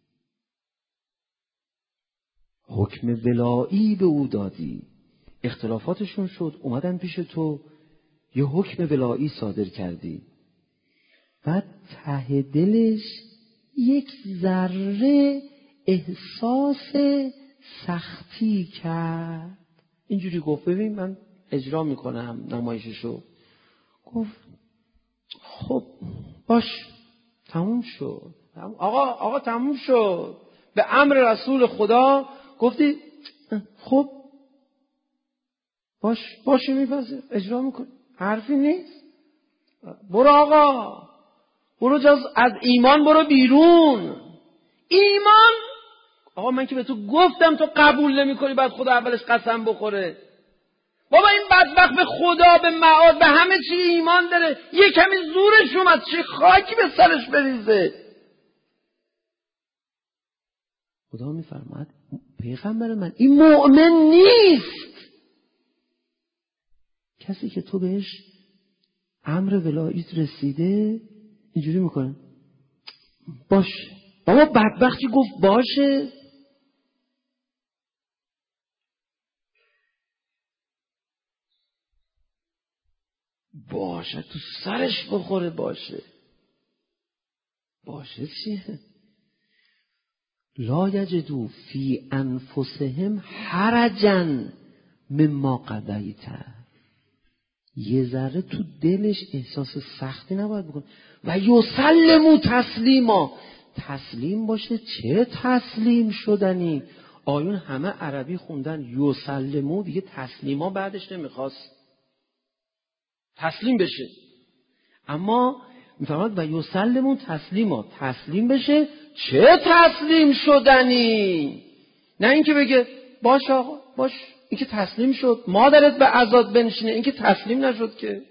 حکم ولایی به او دادی، اختلافاتشون شد، اومدن پیش تو یه حکم ولایی صادر کردی، بعد ته دلش یک ذره احساس سختی کرد، اینجوری گفت ببین من اجرا میکنم نمایششو، گفت خب باش تموم شد. آقا آقا تموم شد. به امر رسول خدا گفتی خب باش باشه میپذیر اجرا میکن، حرفی نیست. برو آقا برو جز از ایمان برو بیرون. ایمان آقا من که به تو گفتم تو قبول نمی کنی، بعد خدا اولش قسم بخوره. بابا این بدبخت به خدا به معاد به همه چی ایمان داره، یه کمی زورش اومد چه خاکی به سرش بریزه. خدا میفرماد پیغمبر من این مؤمن نیست، کسی که تو بهش امر ولایت رسیده اینجوری میکنه باشه. بابا بدبختی گفت باشه. باشه تو سرش بخوره باشه. باشه چیه؟ لا یجدوا فی انفسهم حرجا مما قضیت، یه ذره تو دلش احساس سختی نباید بکنه. و یسلموا تسلیما، تسلیم باشه. چه تسلیم شدنی؟ آیون همه عربی خوندن، یسلموا دیگه تسلیما بعدش نمیخواست تسلیم بشه، اما میفرماد و یسلموا تسلیما، تسلیم بشه. چه تسلیم شدنی؟ نه اینکه بگه باش آقا باش، این که تسلیم شد، مادرت به عزاد بنشینه، این که تسلیم نشد که.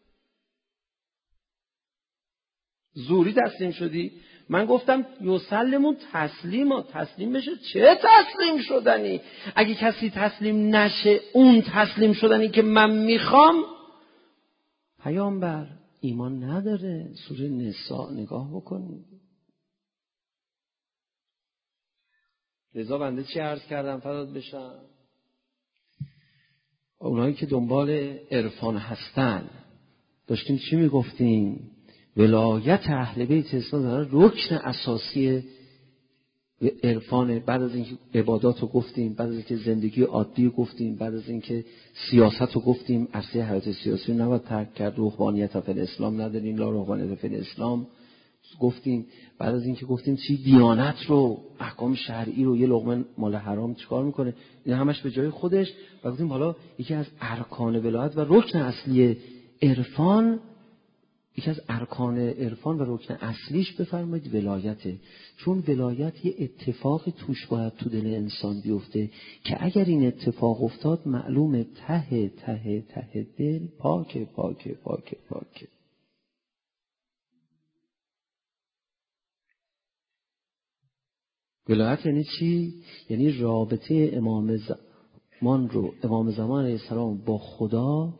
زوری تسلیم شدی. من گفتم یسلموا تسلیما، تسلیم بشه. چه تسلیم شدنی؟ اگه کسی تسلیم نشه اون تسلیم شدنی که من میخوام، پیامبر ایمان نداره. سوره نساء نگاه بکنید. لذا بنده چی عرض کردم فدات بشم؟ اونایی که دنبال عرفان هستن داشتیم چی میگفتیم؟ ولایت اهل بیت اسلام داره رکن اساسی عرفان. بعد از اینکه عبادات رو گفتیم، بعد از اینکه زندگی عادی رو گفتیم، بعد از اینکه سیاست رو گفتیم، عرصه حیات سیاسی رو نباید ترک کرد، روحانیت فی الاسلام نداریم، لا روحانیت فی الاسلام گفتیم. بعد از اینکه گفتیم چی دیانت رو، احکام شرعی رو، یه لقمه مال حرام چیکار میکنه، این همش به جای خودش. و گفتیم حالا یکی از ارکان ولایت و رکن اصلی عرفان، یکی از ارکان عرفان و رکن اصلیش بفرمایید ولایته. چون ولایت یه اتفاق توش باید تو دل انسان بیفته که اگر این اتفاق افتاد معلومه ته ته ته دل پاکه پاکه پاکه پاکه. ولایت یعنی چی؟ یعنی رابطه امام زمان رو، امام زمان علیه السلام با خدا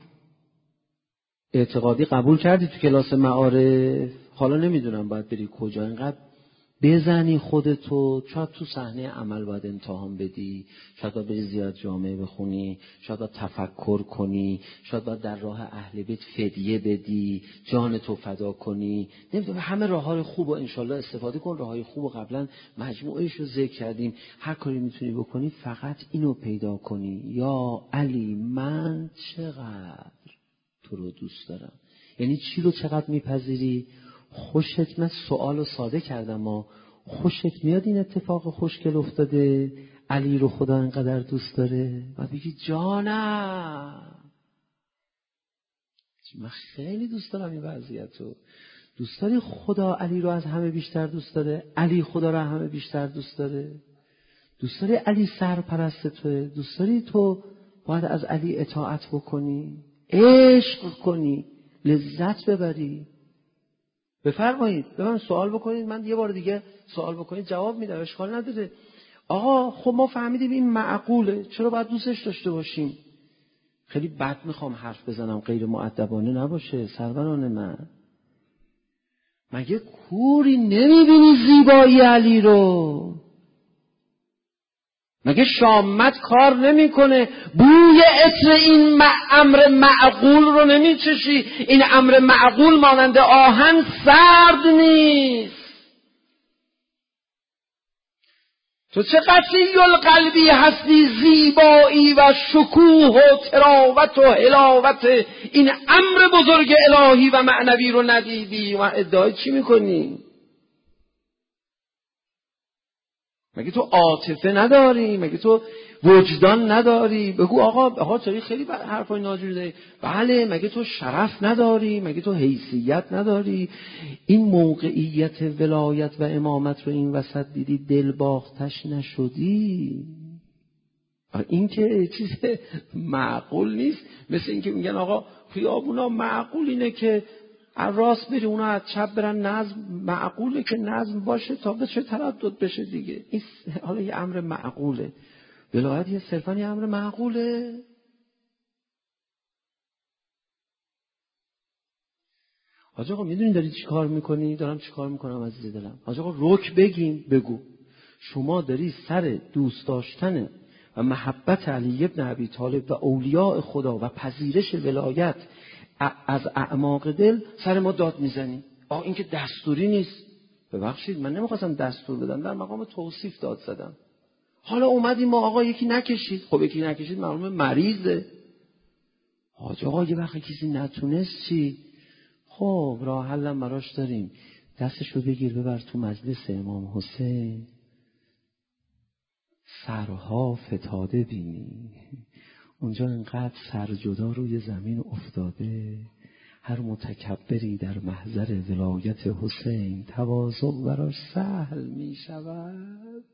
اعتقادی قبول کردی تو کلاس معارف، حالا نمیدونم باید بری کجا، اینقدر بزنی خودتو. شاید تو صحنه عمل باید امتحان بدی، شاید باید بری زیارت جامعه بخونی، شاید باید تفکر کنی، شاید باید در راه اهل بیت فدیه بدی، جان تو فدا کنی. نمیدونم، همه راه‌های خوب و انشالله استفاده کن. راه‌های خوب و قبلا مجموعه‌اش رو ذکر کردیم. هر کاری میتونی بکنی فقط اینو پیدا کنی: یا علی من چقدر تو رو دوست دارم. یعنی چی رو چقدر میپذیری؟ خوشت، من سوال رو ساده کردم، ما خوشت میاد این اتفاق خوشگل افتاده علی رو خدا انقدر دوست داره؟ و بگی جانم من خیلی دوست دارم این وضعیت رو. دوست داری خدا علی رو از همه بیشتر دوست داره؟ علی خدا رو همه بیشتر دوست داره؟ دوست داری علی سرپرست توه؟ دوست داری تو باید از علی اطاعت بکنی، عشق کنی، لذت ببری؟ بفرمایید به من سوال بکنید، من یه بار دیگه سوال بکنید جواب میدم، اشکال نداره. آقا خب ما فهمیدیم این معقوله، چرا باید دوستش داشته باشیم؟ خیلی بد میخوام حرف بزنم، غیر مؤدبانه نباشه سروران من. مگه کوری نمیبینی زیبایی علی رو؟ مگه شامت کار نمیکنه؟ بوی عطر این امر معقول رو نمیچشی؟ این امر معقول مانند آهن سرد نیست. تو چه قصی القلبی هستی، زیبایی و شکوه و تراوت و حلاوت این امر بزرگ الهی و معنوی رو ندیدی و ادعای چی میکنی؟ مگه تو عاطفه نداری؟ مگه تو وجدان نداری؟ بگو آقا آقا چرا خیلی حرفای ناجوری داری؟ بله. مگه تو شرف نداری؟ مگه تو حیثیت نداری؟ این موقعیت ولایت و امامت رو این وسط دیدی دل باختش نشدی؟ این که چیز معقول نیست. مثل این که میگن آقا خیابونا معقول اینه که از راست بری اونا از چپ برن، نظم معقوله که نظم باشه تا بشه تردد بشه دیگه. این حالا یه امر معقوله. ولایت یه صرفا یه امر معقوله. حاج آقا میدونی داری چی کار میکنی؟ دارم چی کار میکنم عزیز دلم. حاج آقا رک بگیم بگو. شما داری سر دوست داشتن و محبت علی ابن ابی طالب و اولیاء خدا و پذیرش ولایت از اعماق دل سر ما داد میزنی. آقا این که دستوری نیست. ببخشید من نمیخواستم دستور بدم، در مقام توصیف داد زدم. حالا اومدیم ما آقا یکی نکشید. خب یکی نکشید معلومه مریضه. حاج آقا یه وقت کسی نتونست چی؟ خب راه حلم براش داریم. دستشو بگیر ببر تو مجلس امام حسین، سرها فتاده بینی. اونجا انقدر سر جدا روی زمین افتاده، هر متکبری در محضر ولایت حسین تواضع براش سهل می شود.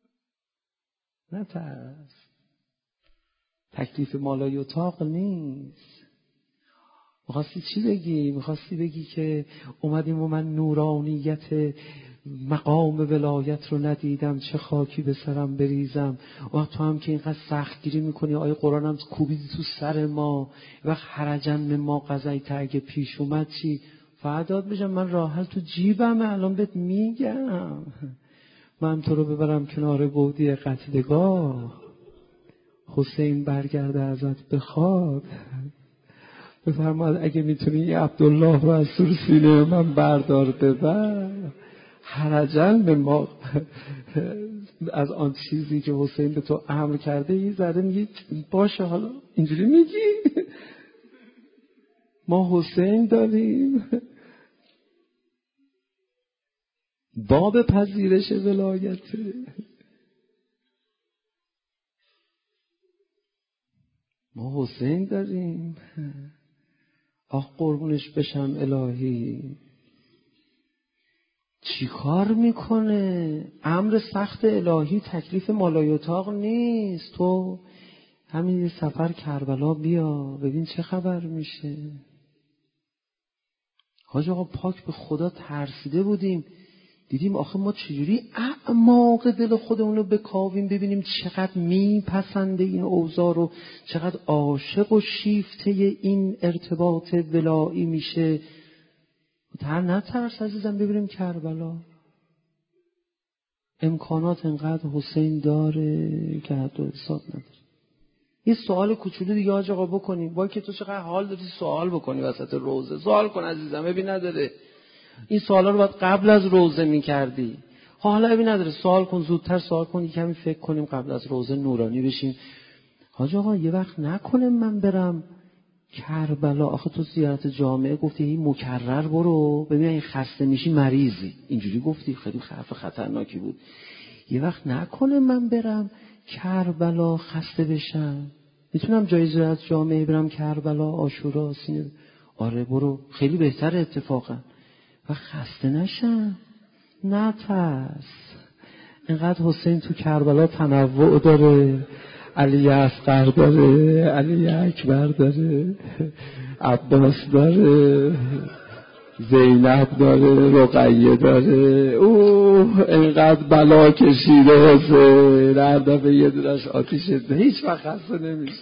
نترس، تکلیف مالای اتاق نیست. میخواستی چی بگی؟ میخواستی بگی که اومدیم و من نورانیت مقام ولایت رو ندیدم، چه خاکی به سرم بریزم. وقت تو هم که اینقدر سخت گیری میکنی، آیه قرآن هم کوبیدی تو سر ما. وقت حرجن ما قضیت اگه پیش اومد چی؟ فرداد بشم من راحل تو جیبم الان بهت میگم. من تو رو ببرم کنار بودی قتلگاه، حسین برگرده ازت بخواد، بفرماد اگه میتونی یه عبدالله رو از سر سینه من بردار ببر. حرجن به ما از آن چیزی که حسین به تو امر کرده یه ذره میگی باشه. حالا اینجوری میگی ما حسین داریم. باب پذیرش ولایت ما حسین داریم. آخ قربونش بشم الهی. چی کار میکنه؟ امر سخت الهی تکلیف مالای اتاق نیست. تو همین یه سفر کربلا بیا ببین چه خبر میشه. حاج آقا پاک به خدا ترسیده بودیم، دیدیم آخه ما چجوری اعماق دل خودمون رو بکاویم ببینیم چقدر میپسنده این اوضاع رو، چقدر عاشق و شیفته این ارتباط ولایی میشه. تر نترس عزیزم، ببینیم کربلا. امکانات انقدر حسین داره که حد و حساب نداره. یه سوال کوچولو دیگه حاج آقا بکنیم. وای که تو چقدر حال داری سوال بکنی وسط روزه. سوال کن عزیزم، ببین نداره. این سوالا رو باید قبل از روزه می‌کردی. حالا ببین نداره، سوال کن، زودتر سوال کن، یه کمی فکر کنیم قبل از روزه نورانی بشیم. حاج آقا یه وقت نکنه من برم کربلا. آخه تو زیارت جامعه گفتی این مکرر برو، ببین این خسته میشی مریضی، اینجوری گفتی، خیلی حرف خطرناکی بود. یه وقت نکنه من برم کربلا خسته بشم، میتونم جای زیارت جامعه برم کربلا، عاشورا، سینه. آره برو، خیلی بهتره اتفاقا، و خسته نشم. نه ترس، اینقدر حسین تو کربلا تنوع داره، علی اصغر داره، علی اکبر داره، عباس داره، زینب داره، رقیه داره. اوه اینقدر بلا کشیده حسین، هر دفعه یه دونش آتیش ده، هیچ وقت خسته نمیشه.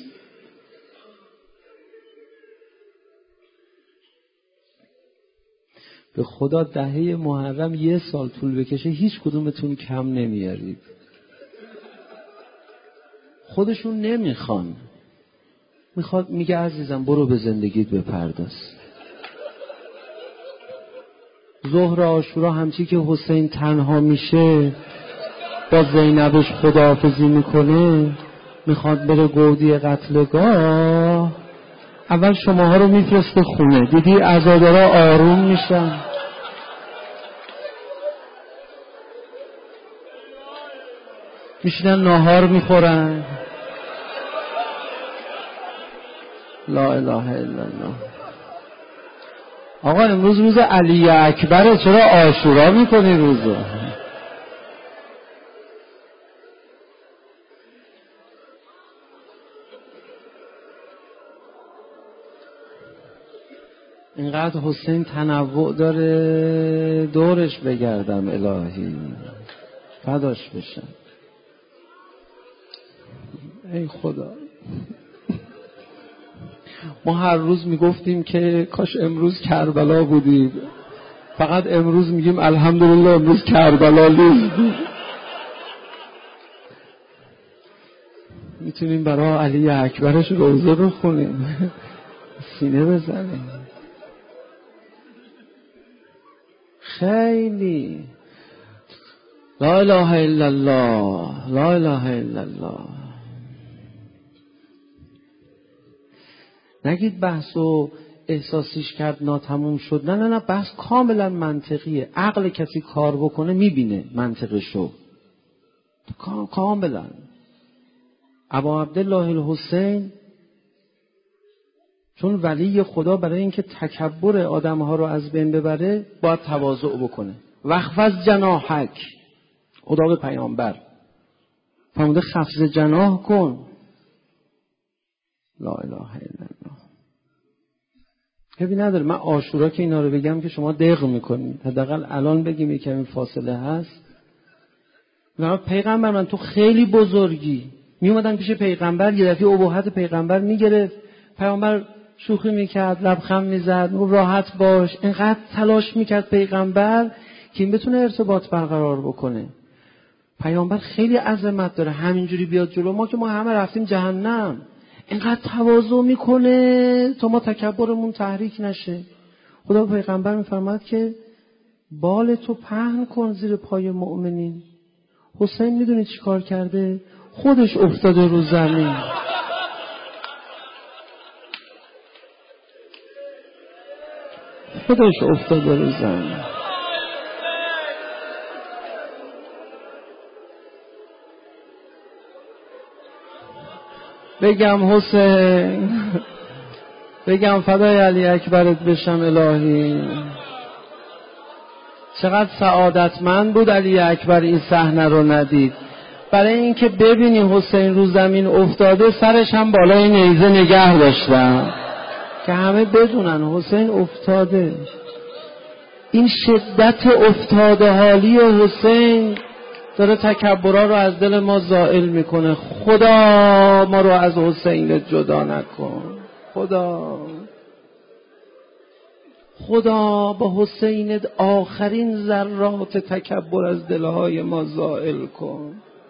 به خدا دهه محرم یه سال طول بکشه هیچ کدومتون کم نمیارید. خودشون نمیخوان، میخواد میگه عزیزم برو به زندگیت بپرداز. ظهر عاشورا همچی که حسین تنها میشه با زینبش خداحافظی میکنه، میخواد بره گودی قتلگاه، اول شماها رو میفرسته خونه. دیدی عزادارا آروم میشن، میشینن ناهار میخورن. لا اله الا الله. آقا امروز روز علی اکبره، چرا عاشورا میکنی روزو؟ اینقدر حسین تنوع داره، دورش بگردم الهی، فداش بشم. ای خدا، ما هر روز میگفتیم که کاش امروز کربلا بودیم، فقط امروز میگیم الحمدلله امروز کربلا نیستیم. میتونیم برای علی اکبرش روزه بخونیم، سینه بزنیم. خیلی لا اله الا الله، لا اله الا الله. نگید بحثو احساسیش کرد ناتموم شد. نه نه نه، بحث کاملا منطقیه. عقل کسی کار بکنه میبینه منطقشو کاملا. ابا عبدالله الحسین چون ولی خدا برای اینکه تکبر آدمها رو از بین ببره باید تواضع بکنه. وخفض جناحک، خدا به پیامبر فرموده خفض جناح کن. لا اله الا الله. ببین نداره، من عاشورا که اینا رو بگم که شما دق میکنید، حداقل الان بگیم یک کمی فاصله هست. نه پیغمبر من تو خیلی بزرگی. می اومدن پیش پیغمبر، یه دفعه ابهت پیغمبر میگرفت، پیغمبر شوخی میکرد، لبخند میزد، راحت باش. اینقدر تلاش میکرد پیغمبر که این بتونه ارتباط برقرار بکنه. پیامبر خیلی عظمت داره، همینجوری بیاد جلو ما که ما همه رفتیم جهنم. اینقدر تواضع میکنه تا ما تکبرمون تحریک نشه. خدا پیغمبر میفرماد که بال تو پهن کن زیر پای مؤمنین. حسین میدونی چی کار کرده؟ خودش افتاده رو زمین. خودش افتاده رو زمین. بگم حسین، بگم فدای علی اکبرت بشم الهی. چقدر سعادتمند بود علی اکبر این صحنه رو ندید. برای اینکه ببینی حسین رو زمین افتاده، سرش هم بالای نیزه نگه داشتن که همه بدونن حسین افتاده. این شدت افتاده حالی حسین داره تکبرها رو از دل ما زائل میکنه. خدا ما رو از حسین جدا نکن. خدا خدا با حسین آخرین ذرات تکبر از دلهای ما زائل کن.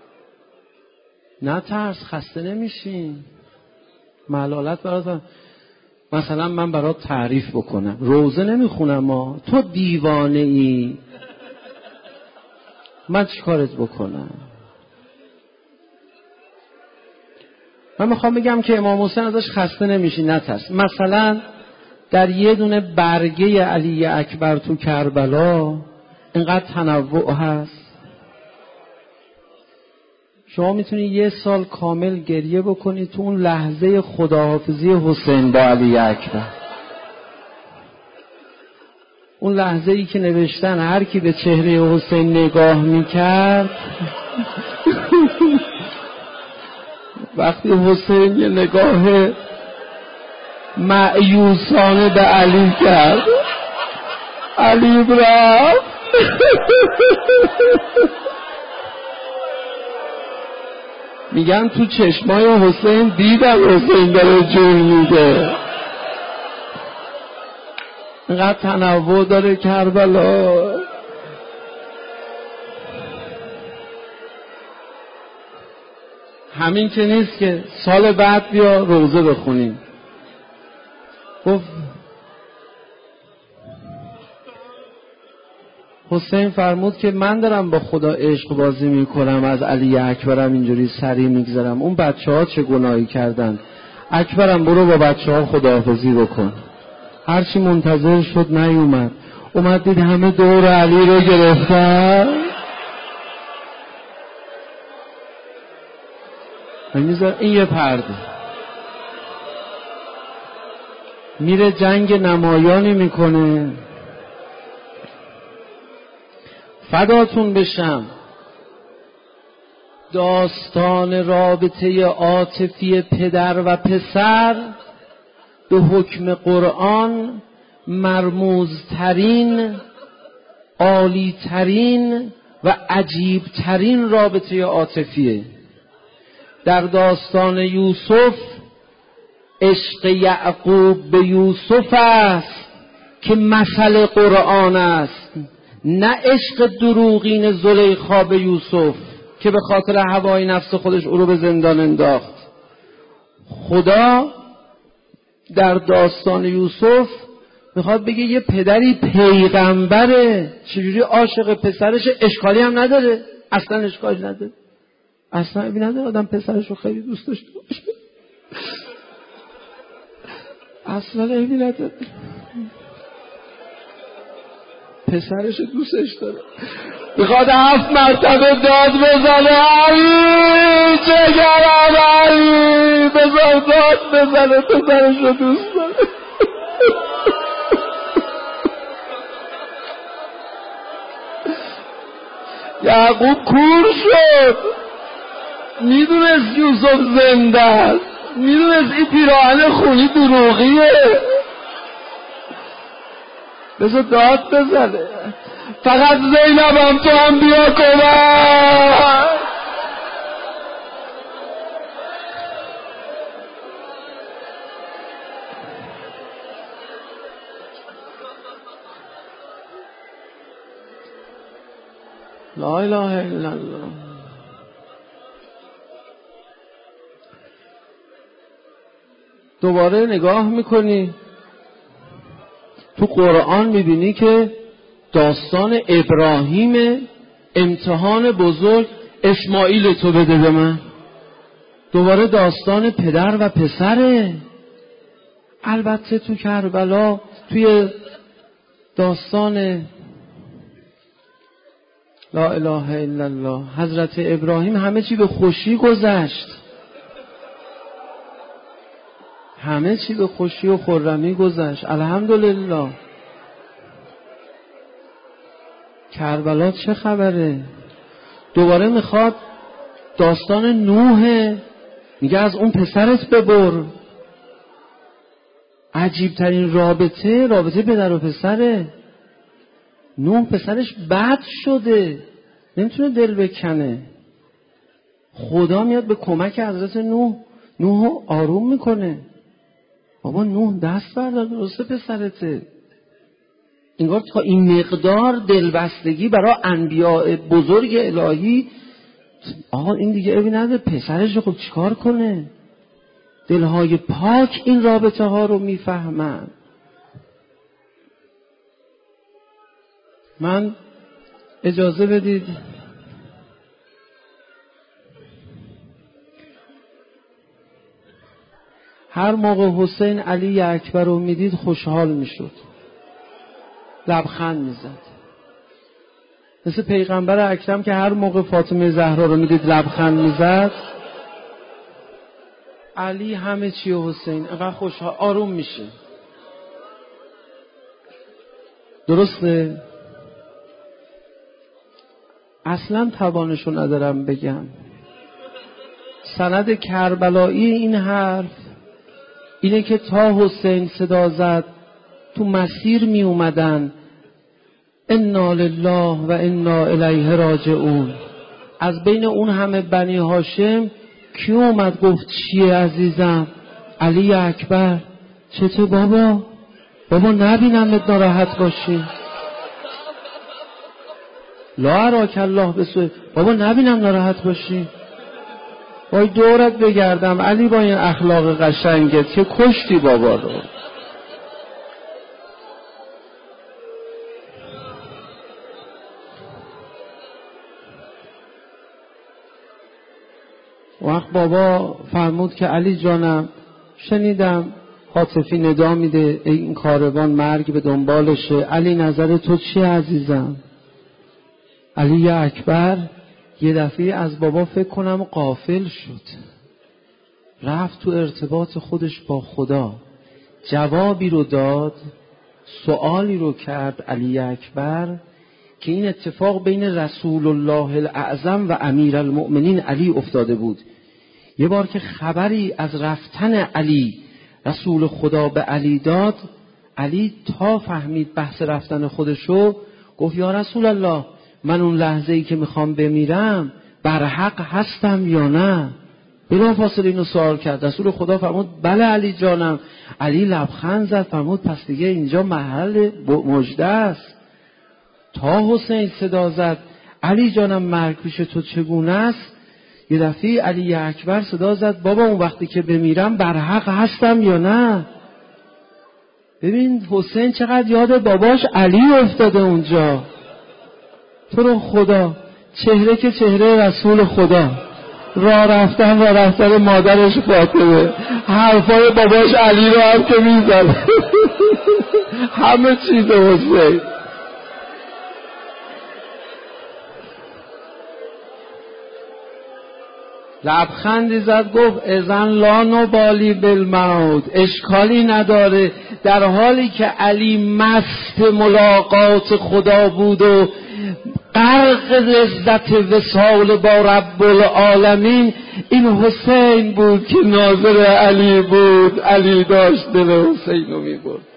نه ترس، خسته نمیشین. ملالت برات. مثلا من برات تعریف بکنم، روزه نمیخونم ما، تو دیوانه ای، من چیکارت بکنم؟ من میخوام بگم که امام حسین ازش خسته نمیشی، نترس. مثلا در یه دونه برگه علی اکبر تو کربلا اینقدر تنوع هست، شما میتونی یه سال کامل گریه بکنی تو اون لحظه خداحافظی حسین با علی اکبر. اون لحظه ای که نوشتن هر کی به چهره حسین نگاه میکرد وقتی حسین یه نگاه مأیوسانه به علی کرد، علی برافت میگن تو چشمای حسین دیدم حسین داره جون میده. اینقدر تنوع داره کربلا. همین که نیست که سال بعد بیا روزه بخونیم. گفت حسین فرمود که من دارم با خدا عشق بازی میکنم، از علی اکبرم اینجوری سری میگذرم، اون بچه ها چه گناهی کردن؟ اکبرم برو با بچه ها خداحافظی بکن. هرچی منتظر شد نیومد، اومد دید همه دور علی رو گرفتن. این یه پرده میره جنگ نمایانی میکنه. فداتون بشم، داستان رابطه عاطفی پدر و پسر به حکم قرآن مرموزترین، عالیترین و عجیبترین رابطه عاطفیه. در داستان یوسف عشق یعقوب به یوسف است که مثل قرآن است، نه عشق دروغین زلیخا به یوسف که به خاطر هوای نفس خودش او رو به زندان انداخت. خدا در داستان یوسف میخواد بگه یه پدری پیغمبره، چجوری عاشق پسرش، اشکالی هم نداره، اصلا اشکالی نداره، اصلا ابی نداره آدم پسرش رو خیلی دوست داشته باشه، اصلا ابی نداره، پسرش دوستش داره. میخواد هفت مرتبه داد بزنه علی جگرم، علی بذار داد بزنه، پسرش رو دوست داره. یعقوب کور شد، میدونست یوسف زنده است، میدونست این پیراهن خونی دروغیه، بذار داد بزنه. فقط زینبم تو هم بیا کمک. لا اله الا الله. دوباره نگاه میکنی تو قرآن میبینی که داستان ابراهیم، امتحان بزرگ، اسماعیل تو بده به من. دوباره داستان پدر و پسره. البته تو کربلا، توی داستان لا اله الا الله حضرت ابراهیم همه چی به خوشی گذشت، همه چی به خوشی و خرمی گذشت، الحمدلله. کربلا چه خبره؟ دوباره میخواد داستان نوح، میگه از اون پسرت ببر. عجیبترین رابطه، رابطه پدر و پسره. نوح پسرش بد شده، نمیتونه دل بکنه، خدا میاد به کمک حضرت نوح، نوح آروم میکنه. بابا نوح دست بردار، درسته پسرته، انگار تا این مقدار دلبستگی برای انبیاء بزرگ الهی. آقا این دیگه ابی نداره، پسرش خب چیکار کنه؟ دلهای پاک این رابطه ها رو میفهمن. من اجازه بدید هر موقع حسین علی اکبر رو میدید خوشحال میشد، لبخند میزد، مثل پیغمبر اکرم که هر موقع فاطمه زهرا رو میدید لبخند میزد. علی همه چی حسین انقدر خوشحال آروم میشه. درسته؟ اصلا توانشو ندارم بگم. سند کربلایی این حرف اینه که تا حسین صدا زد تو مسیر می اومدن انا لله و انا الیه راجعون، از بین اون همه بنی هاشم کی اومد گفت چیه عزیزم؟ علی اکبر. چطور بابا؟ بابا نبینمت ناراحت باشی. لا اراک الله بسوء. بابا نبینم ناراحت باشی. وای دورت بگردم علی با این اخلاق قشنگت که کشتی بابا رو. وقت بابا فرمود که علی جانم شنیدم هاتفی ندا میده این کاروان مرگ به دنبالشه، علی نظر تو چیه عزیزم؟ علی اکبر یه دفعه از بابا فکر کنم غافل شد، رفت تو ارتباط خودش با خدا، جوابی رو داد، سوالی رو کرد علی اکبر که این اتفاق بین رسول الله الاعظم و امیر المؤمنین علی افتاده بود. یه بار که خبری از رفتن علی رسول خدا به علی داد، علی تا فهمید بحث رفتن خودشو گفت یا رسول الله من اون لحظه ای که میخوام بمیرم بر حق هستم یا نه؟ بلافاصله اینو سوال کرد. رسول خدا فرمود بله علی جانم. علی لبخند زد فرمود پس دیگه اینجا محل مژده است. تا حسین صدا زد علی جانم مرگ پیش تو چگونه است؟ یه دفعه علی اکبر صدا زد بابا اون وقتی که بمیرم بر حق هستم یا نه؟ ببین حسین چقدر یاد باباش علی افتاده اونجا. تو رو خدا چهره که چهره رسول خدا، راه رفتن راه رفتن مادرش فاطمه، حرفای باباش علی رو هم که میزد همه چیز حسین. لبخندی زد گفت اذن لا نبالی بالموت، اشکالی نداره. در حالی که علی مست ملاقات خدا بود و غرق لذت وصال با رب العالمین، این حسین بود که ناظر علی بود، علی داشت دل حسین رو می برد.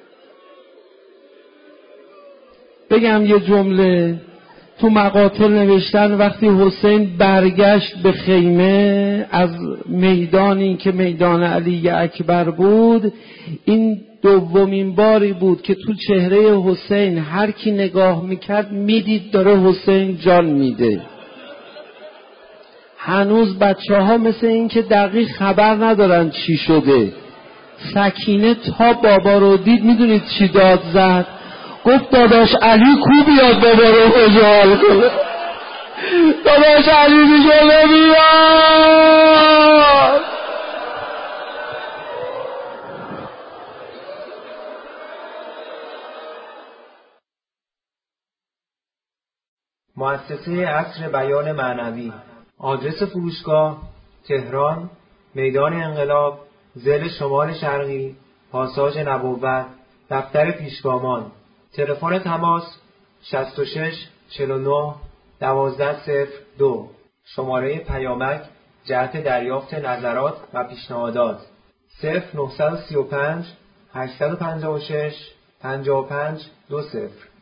بگم یه جمله تو مقاتل نوشتن وقتی حسین برگشت به خیمه از میدانی که میدان علی اکبر بود، این دومین باری بود که تو چهره حسین هر کی نگاه میکرد میدید داره حسین جان میده. هنوز بچه ها مثل این که دقیق خبر ندارن چی شده. سکینه تا بابا رو دید میدونید چی داد زد؟ گفت داداش علی کو بیاد بابا رو خوشحال کنه. داداش علی دیگه نمیاد. مؤسسه عصر بیان معنوی. آدرس فروشگاه تهران، میدان انقلاب، ضلع شمال شرقی، پاساژ نبوت، دفتر پیشگامان. تلفن تماس شصت و شش چهل و نه دوازده صفر دو. شماره پیامک جهت دریافت نظرات و پیشنهادات صفر نه سه پنج هشت پنج شش پنج پنج دو صفر.